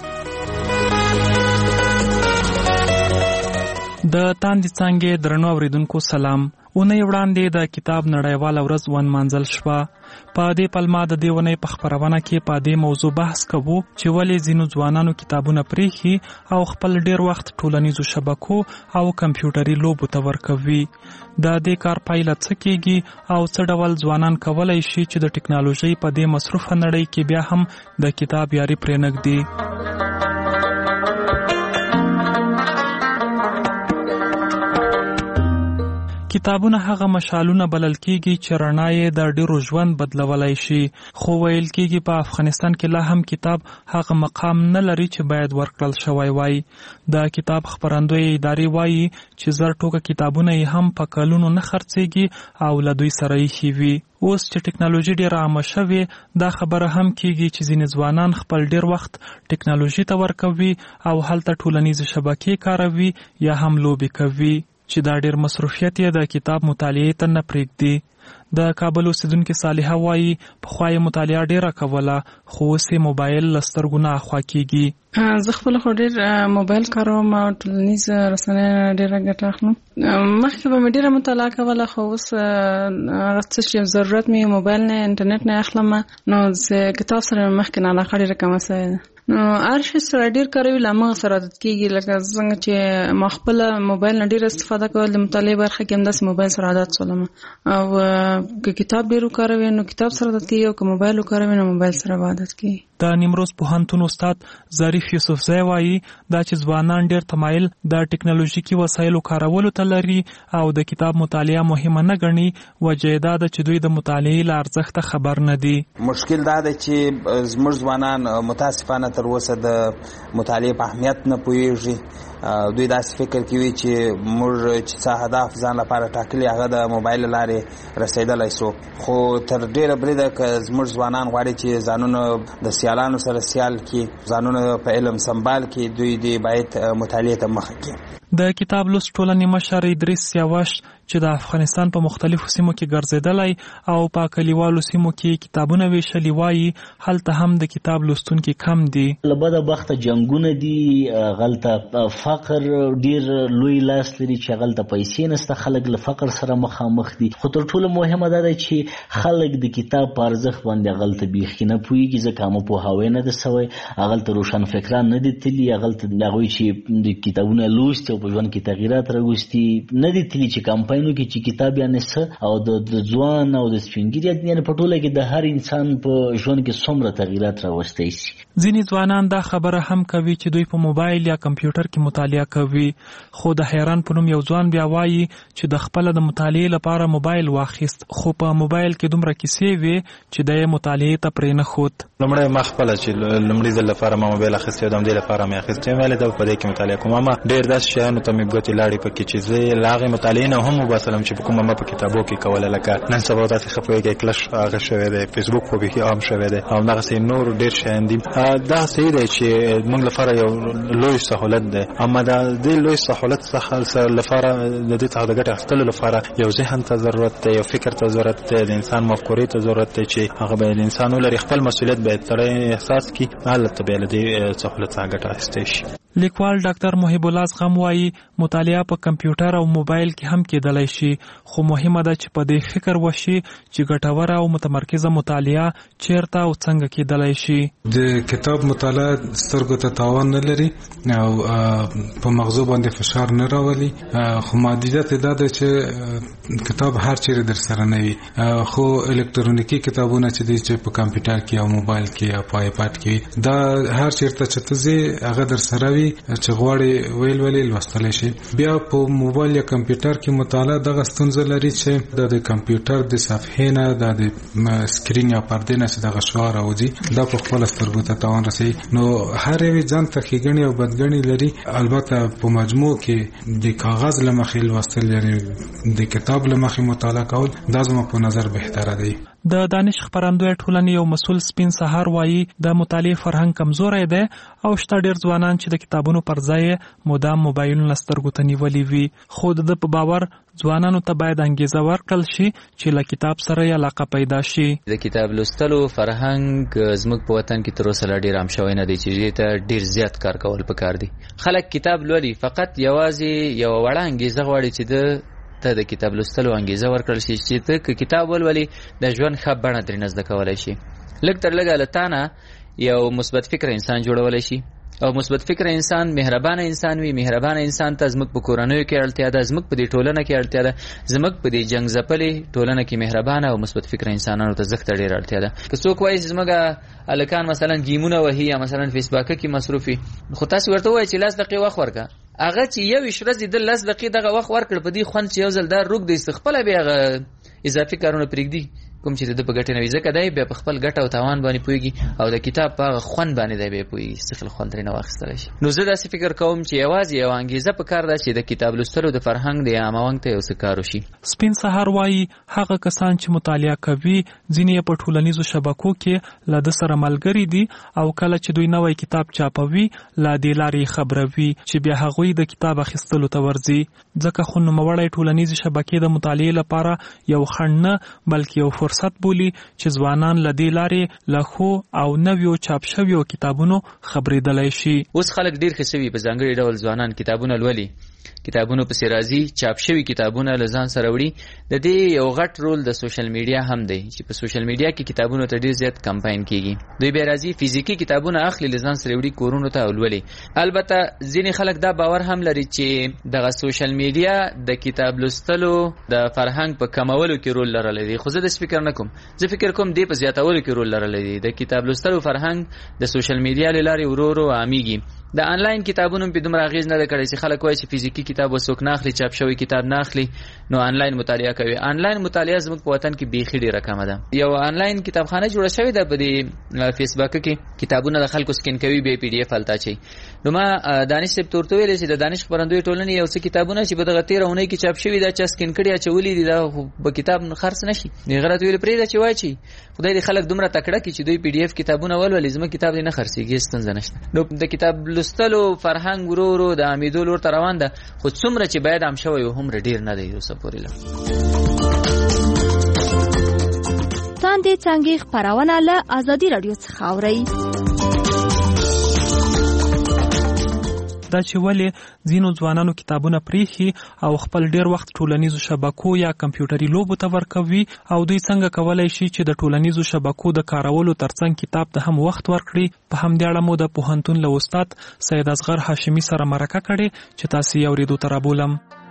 د تاندې څانګې درنو اوریدونکو سلام. اونۍ وړاندې د کتاب نړیواله ورځ ونمانځل شوه. په دې پلمه د دې اونۍ په خپرونه کې په دې موضوع بحث کوو چې ولې ځینو ځوانانو کتابونه پرېښي او خپل ډېر وخت ټولنیزو شبکو او کمپیوټري لوبو ته ورکوي. د دې کار پایله څه کیږي او څه ډول ځوانان کولی شي چې د ټکنالوژۍ په دې مصروفه نړۍ کې بیا هم د کتاب یاري پرې نږدي. کتابونه هغه مشالونه بلل کیږي چې رڼا یې د ډیرو ژوند بدلولای شي، خو ویل کیږي په افغانستان کې لا هم کتاب هغه مقام نه لري چې باید ورکړل شوی وای. د کتاب خپرندوی ادارې وایي چې زر ټوکه کتابونه یې هم په کلونو نه خرڅېږي او له دوی سره یې وي. اوس چې ټکنالوژي ډیره عامه شوې، دا خبره هم کیږي چې ځینې ځوانان خپل ډیر وخت ټکنالوژي ته ورکوي او هلته ټولنیزې شبکې کاروي یا هم لوبې کوي چې دا ډیر مصروفیت یې د کتاب مطالعې ته نه پرېږدي. د کابل اوسیدونکې صالحه وایي پخوا یې مطالعه ډیره کوله، خو اوس یې موبایل له سترګو نه اخوا کیږي. زه خپل خو ډیر موبایل کاروم او ټولنیز رسنۍ ډیره ګټه اخلم. مخکې به مې ډیره مطالعه کوله، خو اوس هغه څه چې ضرورت مې موبایل نه انټرنیټ نه اخلم، نو زه کتاب سره مخکې نه علاقه ډیره کمه شوې ده. نو هر شی سره ډیر کاروي، له هغه سره عادت کېږي. لکه څنګه چې ما خپل موبایل نه ډیره استفاده کول د مطالعې برخه کې همداسې موبایل سره عادت شولم، او که کتاب ډیر وکاروي نو کتاب سره عادت کېږي، او که موبایل وکاروي نو موبایل سره عادت کېږي. د نیمروز پوهنتون استاد ظریف یوسفزی وایي دا چې ځوانان ډیر تمایل د ټکنالوژیکي وسایلو کارولو ته لري او د کتاب مطالعه مهمه نه ګڼي، وجه یې دا ده چې دوی د مطالعې له ارزښته خبر نه دي. مشکل دا ده چې زموږ ځوانان متاسفانه تر اوسه د مطالعې په اهمیت نه پوهېږي. دوی داسې فکر کوي چې موږ چې څه هدف ځان لپاره ټاکلي هغه د موبایل له لارې رسېدلی سو، خو تر ډېره بریده که زموږ ځوانان غواړي چې ځانونه د سیالانو سره سیال کړي، ځانونه په علم سنبال کړي، دوی دې باید مطالعې ته مخه کړي. د کتاب لوست ټولنې مشر ادریس سیاوش چې د افغانستان په مختلفو سیمو کې ګرځېدلی او په کلیوالو سیمو کې کتابونه ویشلي وایي هلته هم د کتاب لوستونکي کم دي. له بده بخته جنګونه دي، هلته فقر ډیر لوی لاس لري چې هلته پیسې نشته، خلک له فقر سره مخامخ دي. خو تر ټولو مهمه دا ده چې خلک د کتاب په ارزښت باندې هغلته بیخي نه پوهېږي، ځکه عامه پوهاوی نه ده سوی، هغلته روښان فکران نه دي تللي، هغلته هغوی چې د کتابونه لوستي او په ژوند کې تغیرات راوستي نه دي تللي چې کمپاینو کې چې کتاب یعنې څه او د ځوان او د سپینګیري یعنې په ټوله کې د هر انسان په ژوند کې څومره تغیرات راوستی شي. ځینې ځوانان دا خبره هم کوي چې دوی په موبایل یا کمپیوټر کې مطالعه کوي، خو د حیران په نوم یو ځوان بیا وایي چې د خپله د مطالعې لپاره موبایل واخیست، خو په موبایل کې دومره کیسې وې چې د یې مطالعې ته پرې نه ښود. لومړی ما خپله چې لومړي ځل لپاره ما موبایل اخیستی و، د همدې لپاره مې اخیستی وم، ویلې ده په دې کې مطالعه کوم. اما ډېر داسې شیانو ته مې ګوتې لاړې پکې چې زه یې له هغې مطالعې نه هم وباسلم چې په کومه ما په کتابو کې کوله. لکه نن سبا داسې ښه پوهېږئ کلش هغه شوی دی، فیسبوک خو بیخي عام شوی دی، او همدغسې نور ډېر شیان دي. دا صحیح دی چې موږ لپاره یو لوی سهولت دی، اما د دې لوی سهولت څخه لپاره د دې څخه د ګټې اخیستلو لپاره یو ذهن ته ضرورت دی، یو فکر ته ضرورت دی، د انسان مفکورې ته ضرورت دی چې هغه باید انسان ولري، خپل مسؤلیت باید سړی احساس کړي، هلته بیا له دې سهولت څخه ګټه اخیستی شي. لیکوال ډاکټر محب الله زغم وایي مطالعه په کمپیوټر او موبایل کې هم کېدلی شي، خو مهمه ده چې په دې فکر وشي چې ګټوره او متمرکزه مطالعه چیرته او څنګه کېدلی شي. د کتاب مطالعه سترګو ته تاوان نه لري او په مغزو باندې فشار نه راولي، خو محدودیت دا ده چې کتاب هر چیرې در سره نه وي، خو الکترونیکی کتابونه چې دي چې په کمپیوټر کې او موبایل کې یا په آیپاد کې دا هر چیرته چې ته هغه در سره وي چې غواړي ویل ویل لوستلی شي. بیا په موبایل یا کمپیوټر کې مطالعه دغه ستونزه لري چې د کمپیوټر د صفحې نه د سکرین یا پردې نه چې دغه شعاع راوځي دا په خپل سترګو ته تاوان رسوي. نو هر یو ځان ته ښېګڼې او بدګڼې لري. البته په مجموع کې د کاغذ له مخې لوستل یعنې د کتاب له مخې مطالعه کول دا زما په نظر بهتره دی. د دانش خپرندوی ټولنې یو مسؤل سپین سهار وایي د مطالعې فرهنګ کمزوری دی او شته ډېر ځوانان چې د کتابونو پر ځای مدام موبایلونه سترګو ته نیولي وي، خو د ده په باور ځوانانو ته باید انګیزه ورکړل شي چې له کتاب سره یې علاقه پیدا شي. د کتاب لوستلو فرهنګ زموږ په وطن کې تر اوسه لا ډېر عام شوی نه دی چې دې ته ډېر زیات کار کول پکار دي. خلک کتاب لولي، فقط یوازې یوه وړه انګیزه غواړي چې د ته د کتاب لوستلو انګیزه ورکړل شي چې ته که کتاب ولولي د ژوند ښه بڼه ترې زده کولی شي. لږ تر لږه له تا نه یو مثبت فکر انسان جوړولی شي او مثبت فکر انسان مهربانه انسان وي. مهربانه انسان ته زموږ په کورنیو کې اړتیا ده، زموږ په دې ټولنه کې اړتیا ده، زموږ په دې جنګ ځپلې ټولنه کې مهربانه او مثبت فکر انسانانو ته زښته ډېره اړتیا ده. که څوک وایي چې زموږ هلکان مثلا گیمونه وهي یا مثلا فیسباکه کې مصروف وي، خو تاسې ورته ووایئ چې لس دقیقې وخت ورکړه، هغه چې یو ویشت ورځې د لس دقیقې دغه وخت ورکړ په دې خوند چې یو ځل دا روږ دی خپله بیا هغه اضافي کارونه پرېږدي کوم چې د په ګټې نه وي، ځکه دی بیا په خپل ګټه او تاوان باندې پوهېږي او د کتاب په هغه خوند باندې دی بیا پوهېږي څه خپل خوند ترې نه واخیستلی شي. نو زه داسې فکر کوم چې یوازې یو انګیزه په کار ده چې د کتاب لوستلو د فرهنګ د عامونګ ته یو څه کار وشي. سپین سهار وایي هغه کسان چې مطالعه کوي ځینې یې په ټولنیزو شبکو کې له ده سره ملګري دي او کله چې دوی نوی کتاب چاپوي له دې لارې خبروي چې بیا هغوی د کتاب اخیستلو ته ورځي، ځکه خو نوموړی ټولنیزې شبکې د مطالعې لپاره یو خنډ نه بلکې یو فرصت بولي چې ځوانان له دې لارې له ښو او نویو چاپ شویو کتابونو خبرېدلی شي. اوس خلک ډېر ښه سوي په ځانګړي ډول ځوانان کتابونه لولي، کتابونو پسې راځي، چاپ شوي کتابونه له ځان سره وړي. د دې یو غټ رول د سوشل میډیا هم دی چې په سوشل میډیا کې کتابونو ته ډېر زیات کمپاین کیږي. دوی بیا راځي فزیکي کتابونه اخلي له ځان سره وړي کورونو ته او لولي. البته ځینې خلک دا باور هم لري چې دغه سوشل میډیا د کتاب لوستلو د فرهنګ په کمولو کې رول لرلی دی، خو زه داسې فکر نه کوم. زه فکر کوم دې په زیاتولو کې رول لرلی دی. د کتاب لوستلو فرهنګ د سوشل میډیا له لارې ورو ورو عامېږي. د آنلاین کتابونو په دومره اغیز نه ده کړی چې خلک وایي چې فزیکي کتاب وڅوک نه اخلي، چاپ شوی کتاب نه اخلي، نو آنلاین مطالعه کوي. آنلاین مطالعه زموږ په وطن کې بیخي ډېره کمه ده. یو آنلاین کتابخانه جوړه شوې ده په دې فیسبوک کې، کتابونه د خلکو سکین کوي بیا پی ډي اف هلته اچوي. نو ما دانش صاحب ته ورته ویلی چې د دانش خپرندوی ټولنې یو څه کتابونه چې په دغه تېره اونۍ کې چاپ شوي دا چا سکین کړي اچولي دي دا به کتاب خرڅ نه شي. هغه راته ویل پرېږده چې واچي، خدای دې خلک دومره تکړه کړي چې دوی پی ډي اف کتابونه ولولي، زموږ کتاب دې نه خرڅېږي، ستونزه نشته. نو د کتاب لوستلو فرهنګ ورو ورو د عامېدو لور ته روان ده، خو څومره چې باید عام شوی و هومره ډېر نه دی اوسه پورې. تاندې څانګې خپرونه له ازادي راډیو څخه اورئ. دا چې ولې ځینو ځوانانو کتابونه پریښي او خپل ډیر وخت ټولنیزو شبکو یا کمپیوټري لوبو ته ورکوي او دوی څنګه کولای شي چې د ټولنیزو شبکو د کارولو ترڅنګ کتاب ته هم وخت ورکړي. په همدې اړه مو د پوهنتون له استاد سید اصغر هاشمي سره مرکه کړې چې تاسو یې اورېدو ته رابولم.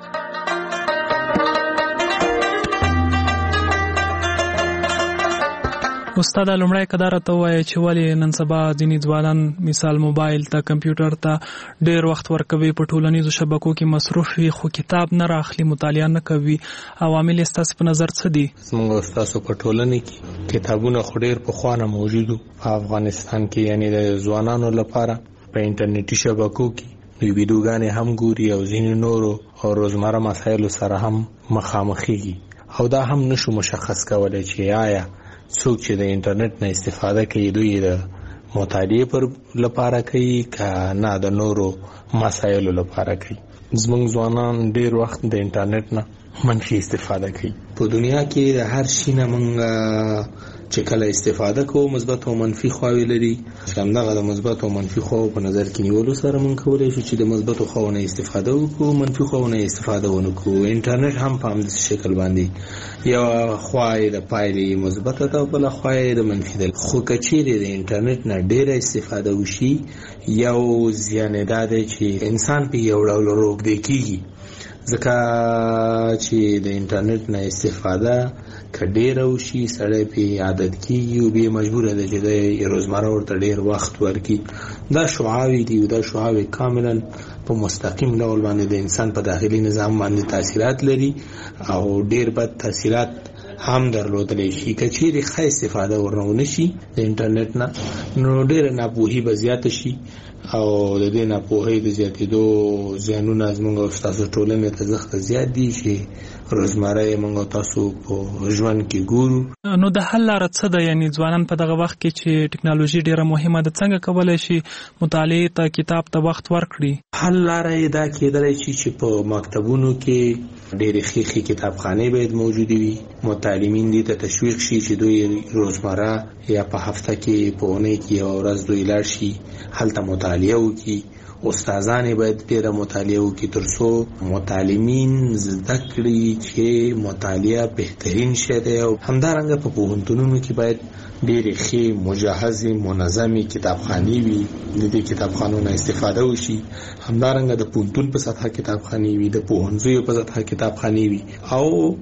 استاد لومړی که دا راته ووایه چې ولې نن سبا ځینې ځوانان مثال موبایل ته کمپیوټر ته ډېر وخت ورکوي، په ټولنیزو شبکو کې مصروف وي خو کتاب نه راخلي، مطالعه نه کوي، عوامل یې ستاسو په نظر څه دي؟ زموږ ستاسو په ټولنه کې کتابونه خو ډېر پخوا نه موجود وو په افغانستان کې، یعنې د ځوانانو لپاره په انټرنیټي شبکو کې دوی ویډیوګانې هم ګوري او ځینې نورو او روزمره مسایلو سره هم مخامخېږي او دا هم نشو مشخص کولی چې آیا څوک چې د انټرنیټ نه استفاده کوي دوی د مطالعې پر لپاره کوي که نه د نورو مسایلو لپاره کوي. زموږ ځوانان ډېر وخت د انټرنیټ نه منفي استفاده کوي. په دنیا کې د هر شي نه موږ چې کله استفاده کوو مثبت او منفي خواوې لري. همدغه د مثبت او منفي خواو په نظر کې نیولو سره موږ کولی شو چې د مثبتو خواو نه استفاده وکړو، منفي خواو نه استفاده ونه کړو. انټرنیټ هم په همداسې شکل باندې یو خوا یې د پایلې مثبته ده او بله خوا یې د منفي ده. خو که چیرې د انټرنیټ نه ډېره استفاده وشي یو زیان یې دا دی چې انسان په یو ډول روږدی کېږي، ځکه چې د انټرنیټ نه استفاده که ډېره وشي سړی پې عادت کېږي او بیا مجبوره ده چې د روزمره ورته ډېر وخت ورکړي. دا شعاوې دي او دا شعاوې کاملا په مستقیم ډول باندې د انسان په داخلي نظام باندې تاثیرات لري او ډېر بد تاثیرات هم درلودلی شي. که چیرې ښه استفاده ورنه ونه شي د انټرنیټ نه نو ډېره ناپوهي به زیاته شي او د دې ناپوهۍ د زیاتېدو زیانونه زموږ او ستاسو ټولنې ته زښته زیات دي چې روزمره یې موږ او تاسو په ژوند کې ګورو. نو د حل لاره څه ده؟ یعنی ځوانان په دغه وخت کې چې ټکنالوژي ډېره مهمه ده څنګه کولی شي مطالعې ته کتاب ته وخت ورکړي؟ حل لاره یې دا کېدلی شي چې په مکتبونو کې ډېرې ښې ښې کتابخانې باید موجودې وي. متعلمین دې ته تشویق شي چې دوی روزمره یا په هفته کې په اونۍ کې یوه ورځ دوی لاړ شي هلته مطالعه وکړي. استادان باید ډېره مطالعه وکړي تر څو متعلمین زده کړي چې مطالعه بهترین شی دی. او همدارنګه په پوهنتونونو کې باید ډېرې ښې مجهزې منظمې کتابخانې وي، د دې کتابخانو نه استفاده وشي. همدارنګه د پوهنتون په سطحه کتابخانې وي، د پوهنځیو په سطحه کتابخانې وي او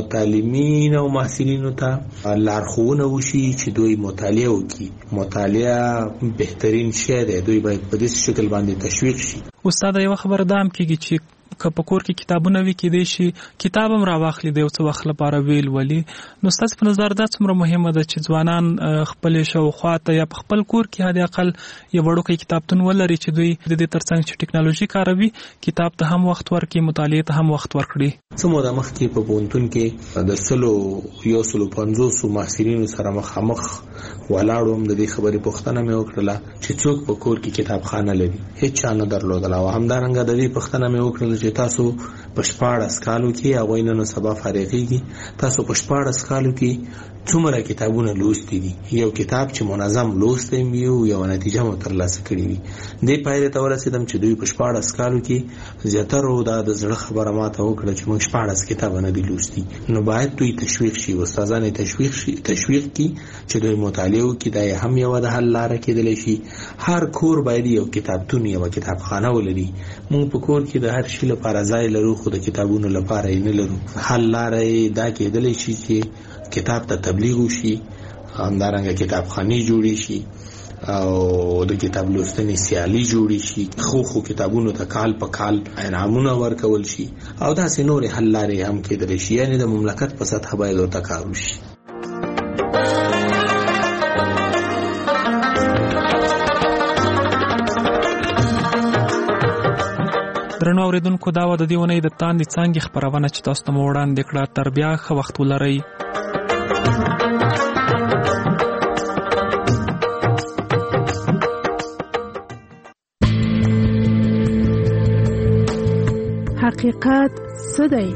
متعلمین او محصلینو ته لارښوونه وشي چې دوی مطالعه وکړي. مطالعه بهترین شی دی، دوی باید په دې شکل باندې تشویق شي. استاد یو خبره ده هم کېږي چې که په کور کې کتابونه وي کېدای شي کتاب هم راواخلي د یو څه وخت لپاره ویل ولي. نو ستاسو په نظر دا څومره مهمه ده چې ځوانان خپلې شاوخوا ته یا په خپل کور کې حد اقل یو وړوکی کتابتون ولري چې دوی د دې ترڅنګ چې ټکنالوژي کاروي کتاب ته هم وخت ورکړي، مطالعې ته هم وخت ورکړي؟ څه موده مخکې په پوهنتون کې د سلو یو سلو پنځوسو محصلینو سره مخامخ ولاړم. د دې خبرې پوښتنه مې وکړله چې څوک په کور کې کتابخانه لري؟ هیڅ چا نه درلودله. او همدارنګه د دې پوښتنه مې وکړله چې تاسو په شپاړس کالو کې هغوی نن سبا فارغېږي، تاسو په شپاړس کالو کې څومره کتابونه لوستي دي؟ یو کتاب چې منظم لوستی وي او یوه نتیجه مو ترلاسه کړې وي. دې پایلې ته ورسېدم چې دوی په شپاړس کالو کې زیاترو دا د زړه خبره ماته وکړه چې موږ شپاړس کتابه نه دي لوستي. نو باید دوی تشویق شي، استادان یې تشویق شي تشویق کړي چې دوی مطالعه وکړي. دا یې هم یوه د حل لاره کېدلی شي. هر کور باید یو کتابتون یوه کتابخانه ولري. موږ په کور کې د هر شي لپاره ځای لرو خو د کتابونو لپاره یې نه لرو. حل لاره یې دا کېدلی شي چې کتاب ته تبلیغ وشي، همدارنګه کتابخانې جوړې شي او د کتاب لوستنې سیالي جوړې شي، خو خو کتابونو ته کال په کال انعامونه ورکول شي او داسې نورې حل لارې هم کېدلی شي. یعنې د مملکت په سطحه باید ورته کار وشي. درنو اوریدونکو دا و د دې اونۍ د تاندې څانګې خپرونه چې تاسو ته مو وړاندې کړه. تر بیا ښه وخت ولرئ. حقیقت څه دی؟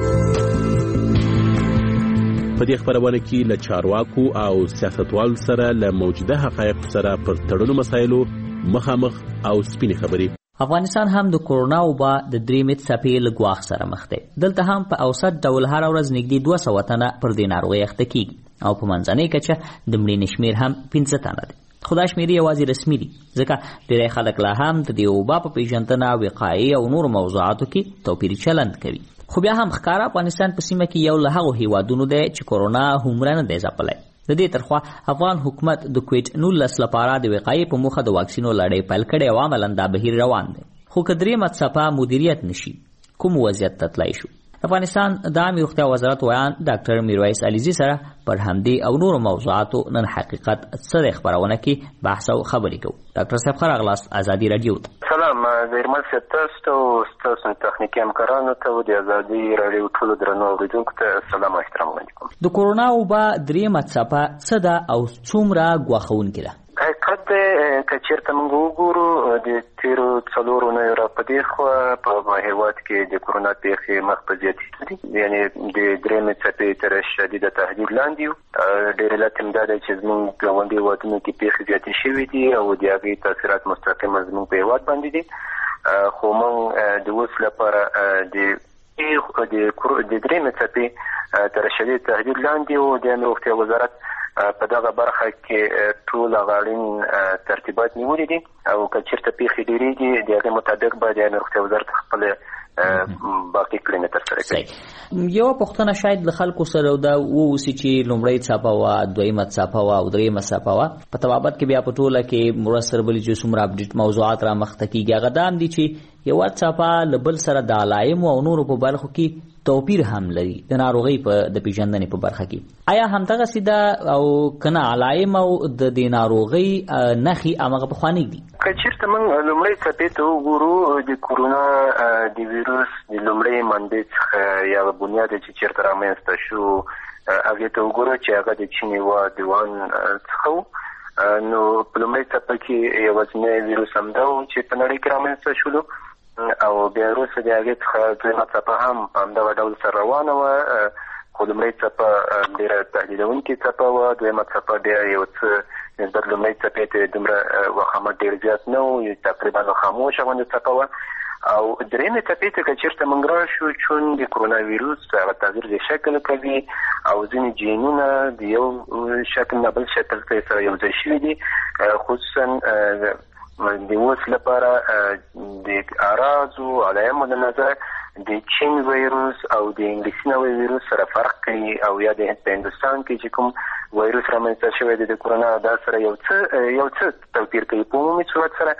په دې خبرونه کې له چارواکو او سیاستوالو سره له موجوده حقایقو سره پر تړلو مسایلو مخامخ او سپینې خبرې. افغانستان هم د کورونا وبا د درې مټ څپې له ګواښ سره مخ دی. دلته هم په اوسط ډول هر ورځ نږدې دوه سوه تنه پر دې ناروغۍ اخته کېږي او په منځنۍ کچه د مړینې شمېر هم پنځه تنه دی. خو دا شمېرې یوازې رسمي دي ځکه ډېری خلک لا هم د دې وبا په پېژندنه، وقایې او نورو موضوعاتو کې توپیري چلند کوي. خو بیا هم ښکاره افغانستان په سیمه کې یو له هغو هیوادونو دی چې کورونا هومره نه دی ځپلی. د دې ترخوا افغان حکومت د کوویډ نولس لپاره د وقایې په موخه د واکسینو لړۍ پیل کړې او عملاً دا بهیر روان دی. خو که درېیمه څپه مدیریت نشي کوم وضعیت ته تللی شو؟ افغانستان د عامې روغتیا وزارت ویان ډاکټر میرویس علیزي سره پر همدې او نورو موضوعاتو نن حقیقت څه دی خپرونه کې بحث او خبرې کوو. ډاکټر صاحب ښه راغلاست ازادي راډیو ته. سلام زیرمل صاحب، تاسو ته او ستاسو تخنیکي همکارانو ته د ازادي راډیو ټولو درنو اورېدونکو ته سلام او احترام وړاندې کوم. د کورونا وبا درېیمه څپه څه ده او څومره ګواښونکې ده؟ حقیقت دی که چېرته موږ وګورو د تېرو څلورو اونیو را په دې خوا په هېواد کې د کرونا پېښې مخ په زیاتېدو دي، یعنې د درېیمې څپې تر شدیده تهدید لاندې یو. ډېر علت هم دا دی چې زموږ ګاونډي هېوادونو کې پېښې زیاتې شوي دي او د هغې تاثیرات مستقیمه زموږ په هېواد باندې دي. خو موږ د اوس لپاره د د درېیمې څپې تر شدید تهدید لاندې و. د روغتیا وزارت په دغه برخه کې ټول اړین ترتیبات نیولي دي او که چېرته پیښې ډېرېږي د هغې مطابق باید د روغتیا وزارت خپل باقي کړنې ترسره کړي. یوه پوښتنه شاید له خلکو سره دا واوسي چې لومړۍ څپه وه، دویمه څپه وه او درېیمه څپه وه، په تبابت کې بیا په ټوله کې ورځ تر بلې چې څومره اپډیټ موضوعات رامخته کېږي هغه دا هم دي چې یوه څپه له بل سره د علایمو او نورو په برخو کې توپیر هم لري د ناروغۍ په د پیژندنې په برخه کې. آیا همدغسې ده او که نه علایم او د دې ناروغۍ نښې هماغه پخوانۍ دي؟ که چېرته موږ لومړۍ څپې ته وګورو د کورونا د ویروس د لومړۍ منبع څخه یا بنیاد چې چېرته رامنځته شو هغې ته وګورو چې هغه د چین هېواد ووهان څخه و. نو په لومړۍ څپه کې یوازینی ویروس همدا و چې په نړۍ کې رامنځته شولو او بیا وروسته د هغې څخه دویمه څپه هم په همدغه ډول سره روانه وه، خو لومړۍ څپه ډېره تهدیدونکې څپه وه. دویمه څپه بیا یو څه نسبت لومړۍ څپې ته دومره وخامت ډېر زیات نه و، تقریبا خاموشه غوندې څپه وه. او درېیمې څپې ته که چېرته موږ راشو چون د کرونا ویروس هغه تغییر د شکل کوي او ځینې جینونه د یو شکل نه بل شکل ته سره یو ځای شوي دي، خصوصا د اوس لپاره د اعراضو علایمو له نظر د چین ویروس او د انګلیسي نوی ویروس سره فرق کوي او یا د په هندوستان کې چې کوم ویروس رامنځته شوی دی د کرونا دا سره یو څه یو څه توپیر کوي. په عمومي صورت سره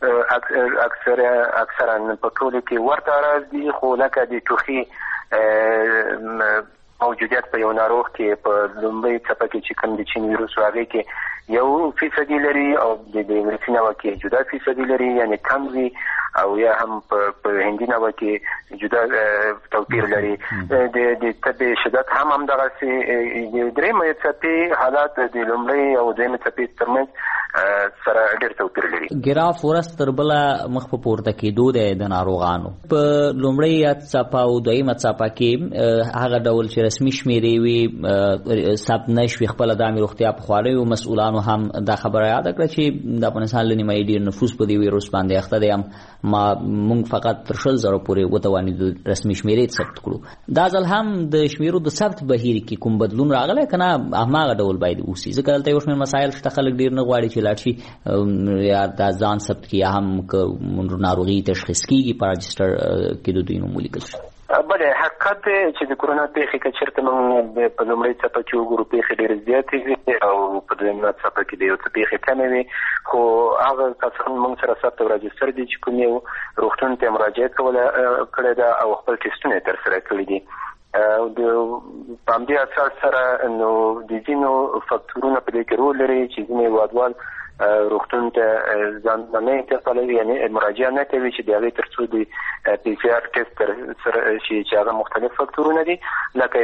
اکثره اکثرا په ټولو کې ورته اعراض دي، خو لکه د ټوخي موجودیت په یو ناروغ کې په لومړۍ څپه کې چې کوم د چین ویروس و هغې کې یو فیصدي لري او د انګلیسي نوع کې جدا فیصدي لري، یعنې کم وي، او یا هم په هندي نوع کې جدا توپیر لري. د تبې شدت هم همدغسې د درېیمې څپې حالات د لومړۍ او دویمې څپې ترمنځ سره ډېر توپیر لري. ګراف ورځ تر بله مخ په پورته کېدو دی د ناروغانو. په لومړۍ څپه او دویمه څپه کې هغه ډول چې رسمي شمېرې وي ثبت نه شوي، خپله د عامې روغتیا پخوانیو مسؤلانو هم دا خبره یاده کړه چې د افغانستان له نیمایي ډېر نفوس په دې ویروس باندې اخته دی. هم ما موږ فقط تر شل زره پورې وتوانېدو رسمي شمېرې ثبت کړو. دا ځل هم د شمېرو د ثبت بهیر کې کوم بدلون راغلی که نه هماغه ډول باید اوسي؟ ځکه دلته یو شمېر مسایل شته، خلک ډېر نه غواړي چې لاړ شي یا دا ځان ثبت کړي یا هم که ناروغي تشخیص کېږي په راجسټر کې د دوی نوم ولیکل شي. بله حقیقت دی چې د کرونا پیښې که چېرته موږ په لومړۍ څپه کې وګورو پیښې ډېرې زیاتې وي او په دویمه څپه کې د یو څه پیښې کمې وي، خو هغه کسان موږ سره ثبت او راجستر دي چې کوم یو روغتون ته مراجعه کوله کړې ده او خپل ټسټونه یې ترسره کړي دي. په همدې اساس سره نو د ځینو فکتورونه په دې کې رول لري چې ځینې هېوادوال روغتون ته ځان نه انتقالوي، یعنې مراجعه نه کوي چې د هغې تر څو د پی سي آر ټسټ سره شي چې هغه مختلف فکتورونه دي لکه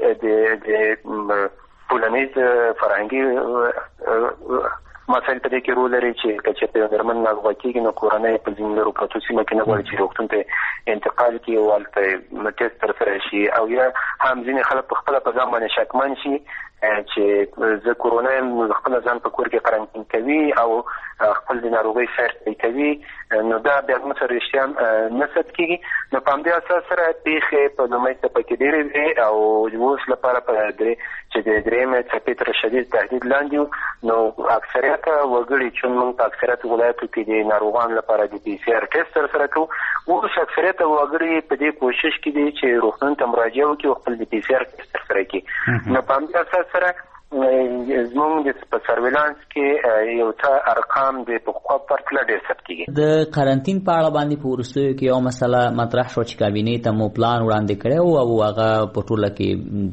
د ټولنیز فرهنګي مسایل په دې کې رول لري چې که چېرته یو درمل ناروغه کېږي نو کورنۍ په ځینو لرو پرتو سیمه کې نه غواړي چې روغتون ته انتقال کړي او هلته ټسټ ترسره شي، او یا هم ځینې خلک په خپله په ځان باندې شکمن شي چې زه کرونا یم نو خپل ځان په کور کې قرنطین کوي او خپل د ناروغۍ سیر کوي، نو دا بیا موږ سره رښتیا نه ثبت کېږي. نو په همدې اساس سره پیښې په لومړۍ څپه کې ډېرې وې او اوس لپاره په درې چې د درېیمې څپې تر شدید تهدید لاندې وو، نو اکثریت وګړي چون موږ په اکثریت ولایتو کې د ناروغانو لپاره د پی سي آر ټسټ ترسره کوو، اوس اکثریت وګړي په دې کوشش کې دي چې روغتون ته مراجعه وکړي او خپل د پی سي آر ټسټ ترسره کړي. نو په همدې اساس سره زموږ د په سرویلانس کې یو څه ارقام د پخوا پرتله ډېر ثبت کېږي. د قرنطین په اړه باندې په وروستیو کې یو مسله مطرح شوه چې کابینې ته مو پلان وړاندې کړی و او هغه په ټوله کې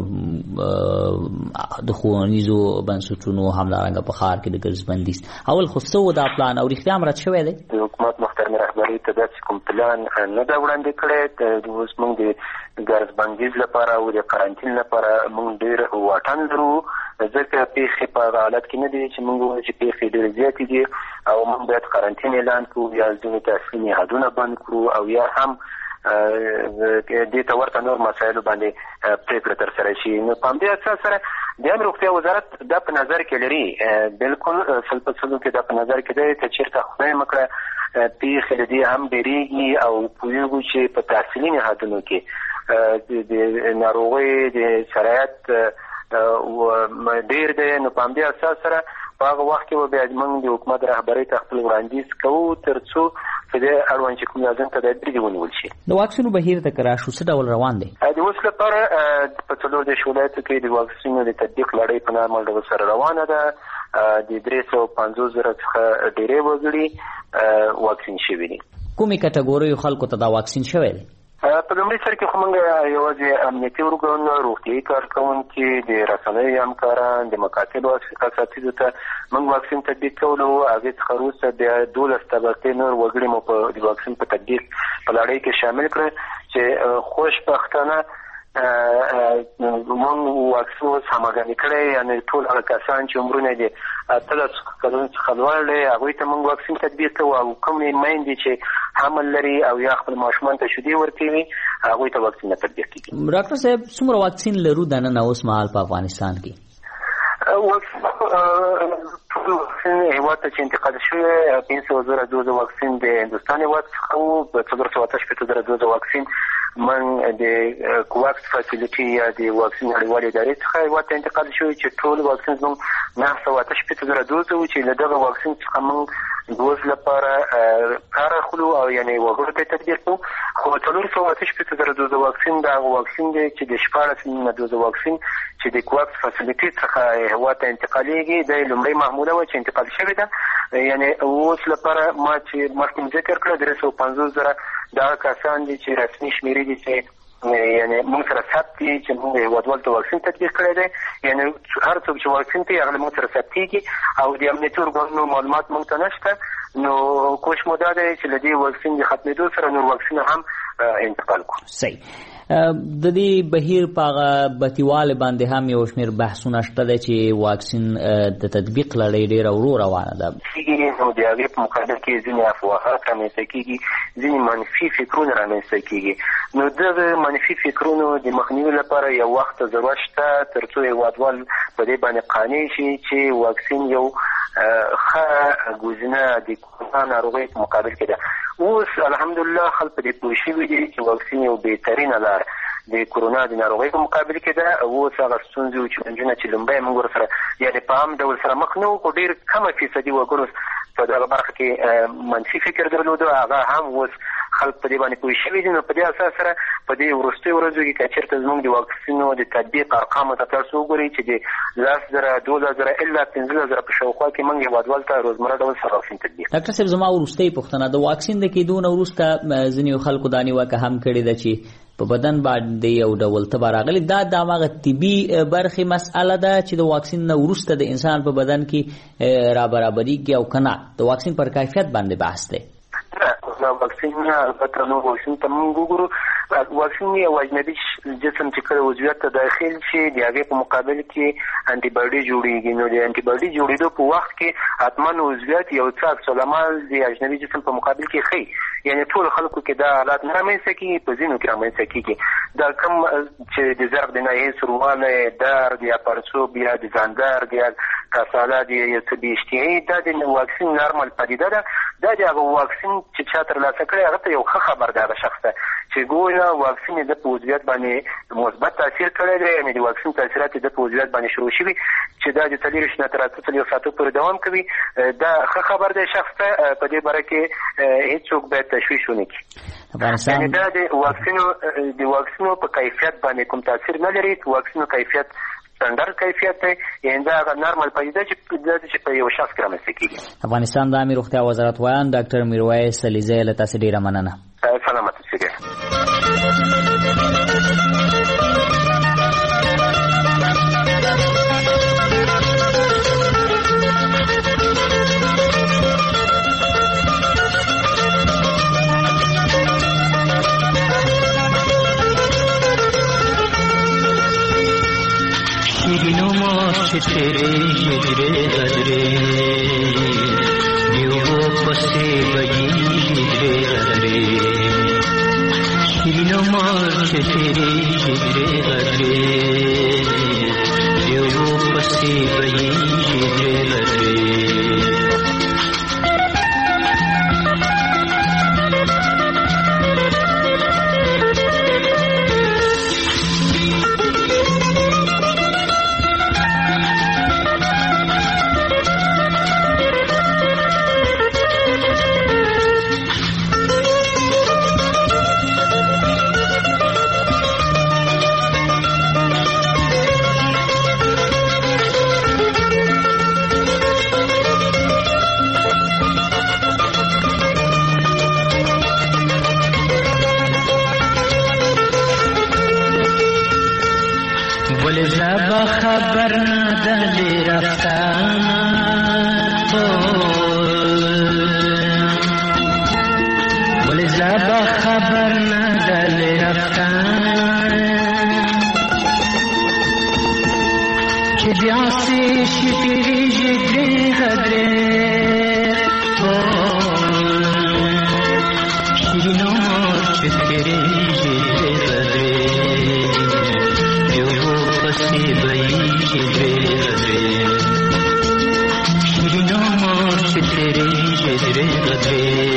د د ښوونیزو بنسټونو همدارنګه په ښار کې د ګرځ بندیز اول خو څه و دا پلان او رښتیا هم رد شوی دی؟ د حکومت محترمې رهبرۍ ته داسې کوم پلان نه ده وړاندې کړی. اوس موږ د ګرځ بندیز لپاره او د قرنطین لپاره موږ ډېر واټن لرو ځکه پیښې په حالت کې نه دي چې موږ وایو چې پیښې ډېرې زیاتې دي او موږ باید قرنطین اعلان کړو یا ځینې تحصیلي نهادونه بند کړو او یا هم دې ته ورته نور مسایلو باندې پرېکړه ترسره شي. نو په همدې اساس سره د عامه روغتیا وزارت دا په نظر کې لري، بلکل سل په سلو کې دا په نظر کې دی چې چېرته خدای مکړه پیښې د دې هم ډېرېږي او پوهېږو چې په تحصیلي نهادونو کې د ناروغۍ د شرایط ډېر دی. نو په همدې اساس سره په هغه وخت کې به بیا موږ د حکومت رهبرۍ ته خپل وړاندیز کوو تر څو په دې اړوند چې کوم لازم تدابیر دې ونیول شي. د واکسینو بهیر ته که راشو څه ډول روان دی؟ د اوس لپاره په څلور دېرش ولایتو کې د واکسینو د تطبیق لړۍ په نارمل ډول سره روانه ده. د درې سوه پنځوس زره څخه ډېری وګړي واکسین شوي دي. کومې کټګوریو خلکو ته دا واکسین شوی دی؟ په لومړي سر کې خو موږ یوازې امنیتي ارګانونه، روغتیایي کارکوونکي، د رسنیو همکاران، د مکاتبو اساتذو ته موږ واکسین تطبیق کولو. هغې څخه وروسته بیا دولس طبقې نور وګړي مو په د واکسین په تطبیق په لړۍ کې شامل کړه چې خوشبختانه موږ واکسین اوس هماهنګي کړی، یعنې ټول هغه کسان چې عمرونه یې د اتلس کلونو څخه لوړ دی هغوی ته موږ واکسین تطبیق کوو او کومې میندې چې حمل لري او یا خپل ماشومان ته شیدې ورکوي هغوی ته واکسین نه تطبیق کېږي. ډاکټر صاحب څومره واکسین لرو دننه اوس مهال په افغانستان کې؟ ټول واکسین هېواد ته چې انتقال شوی پنځه سوه زره دوزه واکسین د هندوستان هېواد څخه وو، په څلور سوه اته شپېته زره دوزه واکسین من د کوواکس فاسیلیټي یا د واکسین نړیوالې ادارې څخه هېواد ته انتقال شوی چې ټول واکسین زموږ نهه سوه اته شپېته زره دوزه وو چې له دغه واکسین څخه موږ دوز لپاره کار اخلو او یعنې وګړو ته تطبیق کوو. خو څلور سوه اته شپېته زره دوزه واکسین د هغه واکسین دی چې د شپاړس میلیونه دوزه واکسین چې د کوواکس فاسیلیټي څخه هېواد ته انتقالېږي دا یې لومړۍ محموله وه چې انتقال شوې ده. یعنې اوس لپاره ما چې مخکې ذکر کړه درې سوه پنځوس زره دغه کسان دي چې رسمي شمېرې دي چې یعنې موږ سره ثبت دي چې موږ هېوادوالو ته واکسین تطبیق کړی دی. یعنې هر څوک چې واکسین کوي هغه له موږ سره ثبتېږي او د امنیتي ارګانونو معلومات موږ ته نشته. نو کوشش مو دا دی چې له دې واکسین د ختمېدو سره نور واکسین هم انتقال کړو. صحیح. د دې بهیر په هغه بتیواله باندې هم یو شمېر بحثونه شته دی چې واکسین د تطبیق لړۍ ډېره ورو روانه ده. نو د هغې په مقابل کې ځینې افواهات رامنځته کېږي، ځینې منفي فکرونه رامنځته کېږي. نو دغه منفي فکرونو د مخنیوي لپاره یو وخت ضرورت شته تر څو هېوادوال په دې باندې قانع شي چې واکسین یو ښه ګزینه د کورونا ناروغۍ په مقابل کې ده. اوس الحمدلله خلک په دې پوه شوي دي چې واکسین یو بهترینه لار د کورونا د ناروغۍ په مقابل کې ده. اوس هغه ستونزې و چې نجونه چې لومړی موږ ورسره یعنې په عام ډول سره مخ نه وو، خو ډېر کمه فیصدي وګړو په دغه برخه کې منفي فکر درلوده، هغه هم اوس خلک په دې باندې پوه شوي دي. نو په دې اساس سره په دې وروستیو ورځو کې که چېرته زموږ د واکسینو د تطبیق ارقامو ته تاسو وګورئ چې د لس زره دوولس زره الا پنځلس زره په شاوخوا کې موږ هېوادوالو ته روزمره ډول سره واکسین تطبیق. ډاکټر صاحب زما وروستۍ پوښتنه د واکسین د کېدو نه وروسته ځینې خلکو دا نیوکه هم کړې ده چې په بدن باندې یو ډول تبه راغلې. دا د هماغه طبي برخې مسئله ده چې د واکسین نه وروسته د انسان په بدن کې رابرابرېږي او که نه د واکسین پر کیفیت باندې بحث دی؟ نه واکسین البته نو واکسین ته موږ وګورو. واکسین یو اجنبي جسم چې کله عضویت ته داخل شي د هغې په مقابل کې انټي باډي جوړېږي. نو د انټي باډي جوړېدو په وخت کې حتما عضویت یو څه عکس العمل د اجنبي جسم په مقابل کې ښیي. یعنې ټول خلکو کې دا حالات نه رامنځته کېږي، په ځینو کې رامنځته کېږي. دا کوم چې د ضرب د ناحیې سوروالی، درد یا پړسوب یا د ځان درد یا کساله د یو څه بې اشتهایي دا د واکسین نارمل پدیده ده. دا د هغه واکسین چې چا ترلاسه کړی هغه ته یو ښه خبر ده هغه شخص ته چې ګویا واکسین یې د په عضویت باندې مثبت تاثیر کړی دی. یعنې د واکسین تاثیرات یې د په عضویت باندې شروع شوي چې دا د څلېرویشت نه تر اته څلوېښت ساعتو پورې دوام کوي. دا ښه خبر دی شخص ته. په دې باره کې هېڅوک باید تشویش ونه کړي. یعنې دا د واکسینو د واکسینو په کیفیت باندې کوم تاثیر نه لري. واکسینو کیفیت سټنډرډ کیفیت دی، یعنې دا هغه نارمل پدیده چې په یو شخص کې رامنځته کېږي. افغانستان د عامې روغتیا وزارت ویان ډاکټر میرویس علیزی له تاسې ډېره مننه. سلامت اوسئ. شیرین و ماش تیره جگره غدره دیو پسی بگی جگره غدره شیرین و ماش تیره جگره غدره دیو پسی بگی جگره غدره خبر نداری رفتن ولی زبا خبر نداری رفتن که بیاسی شیری جگری غدره شیرین و ماش تیری جگری غدره پسی بایی جگره غدره شیرین و ماش تیری جگره غدره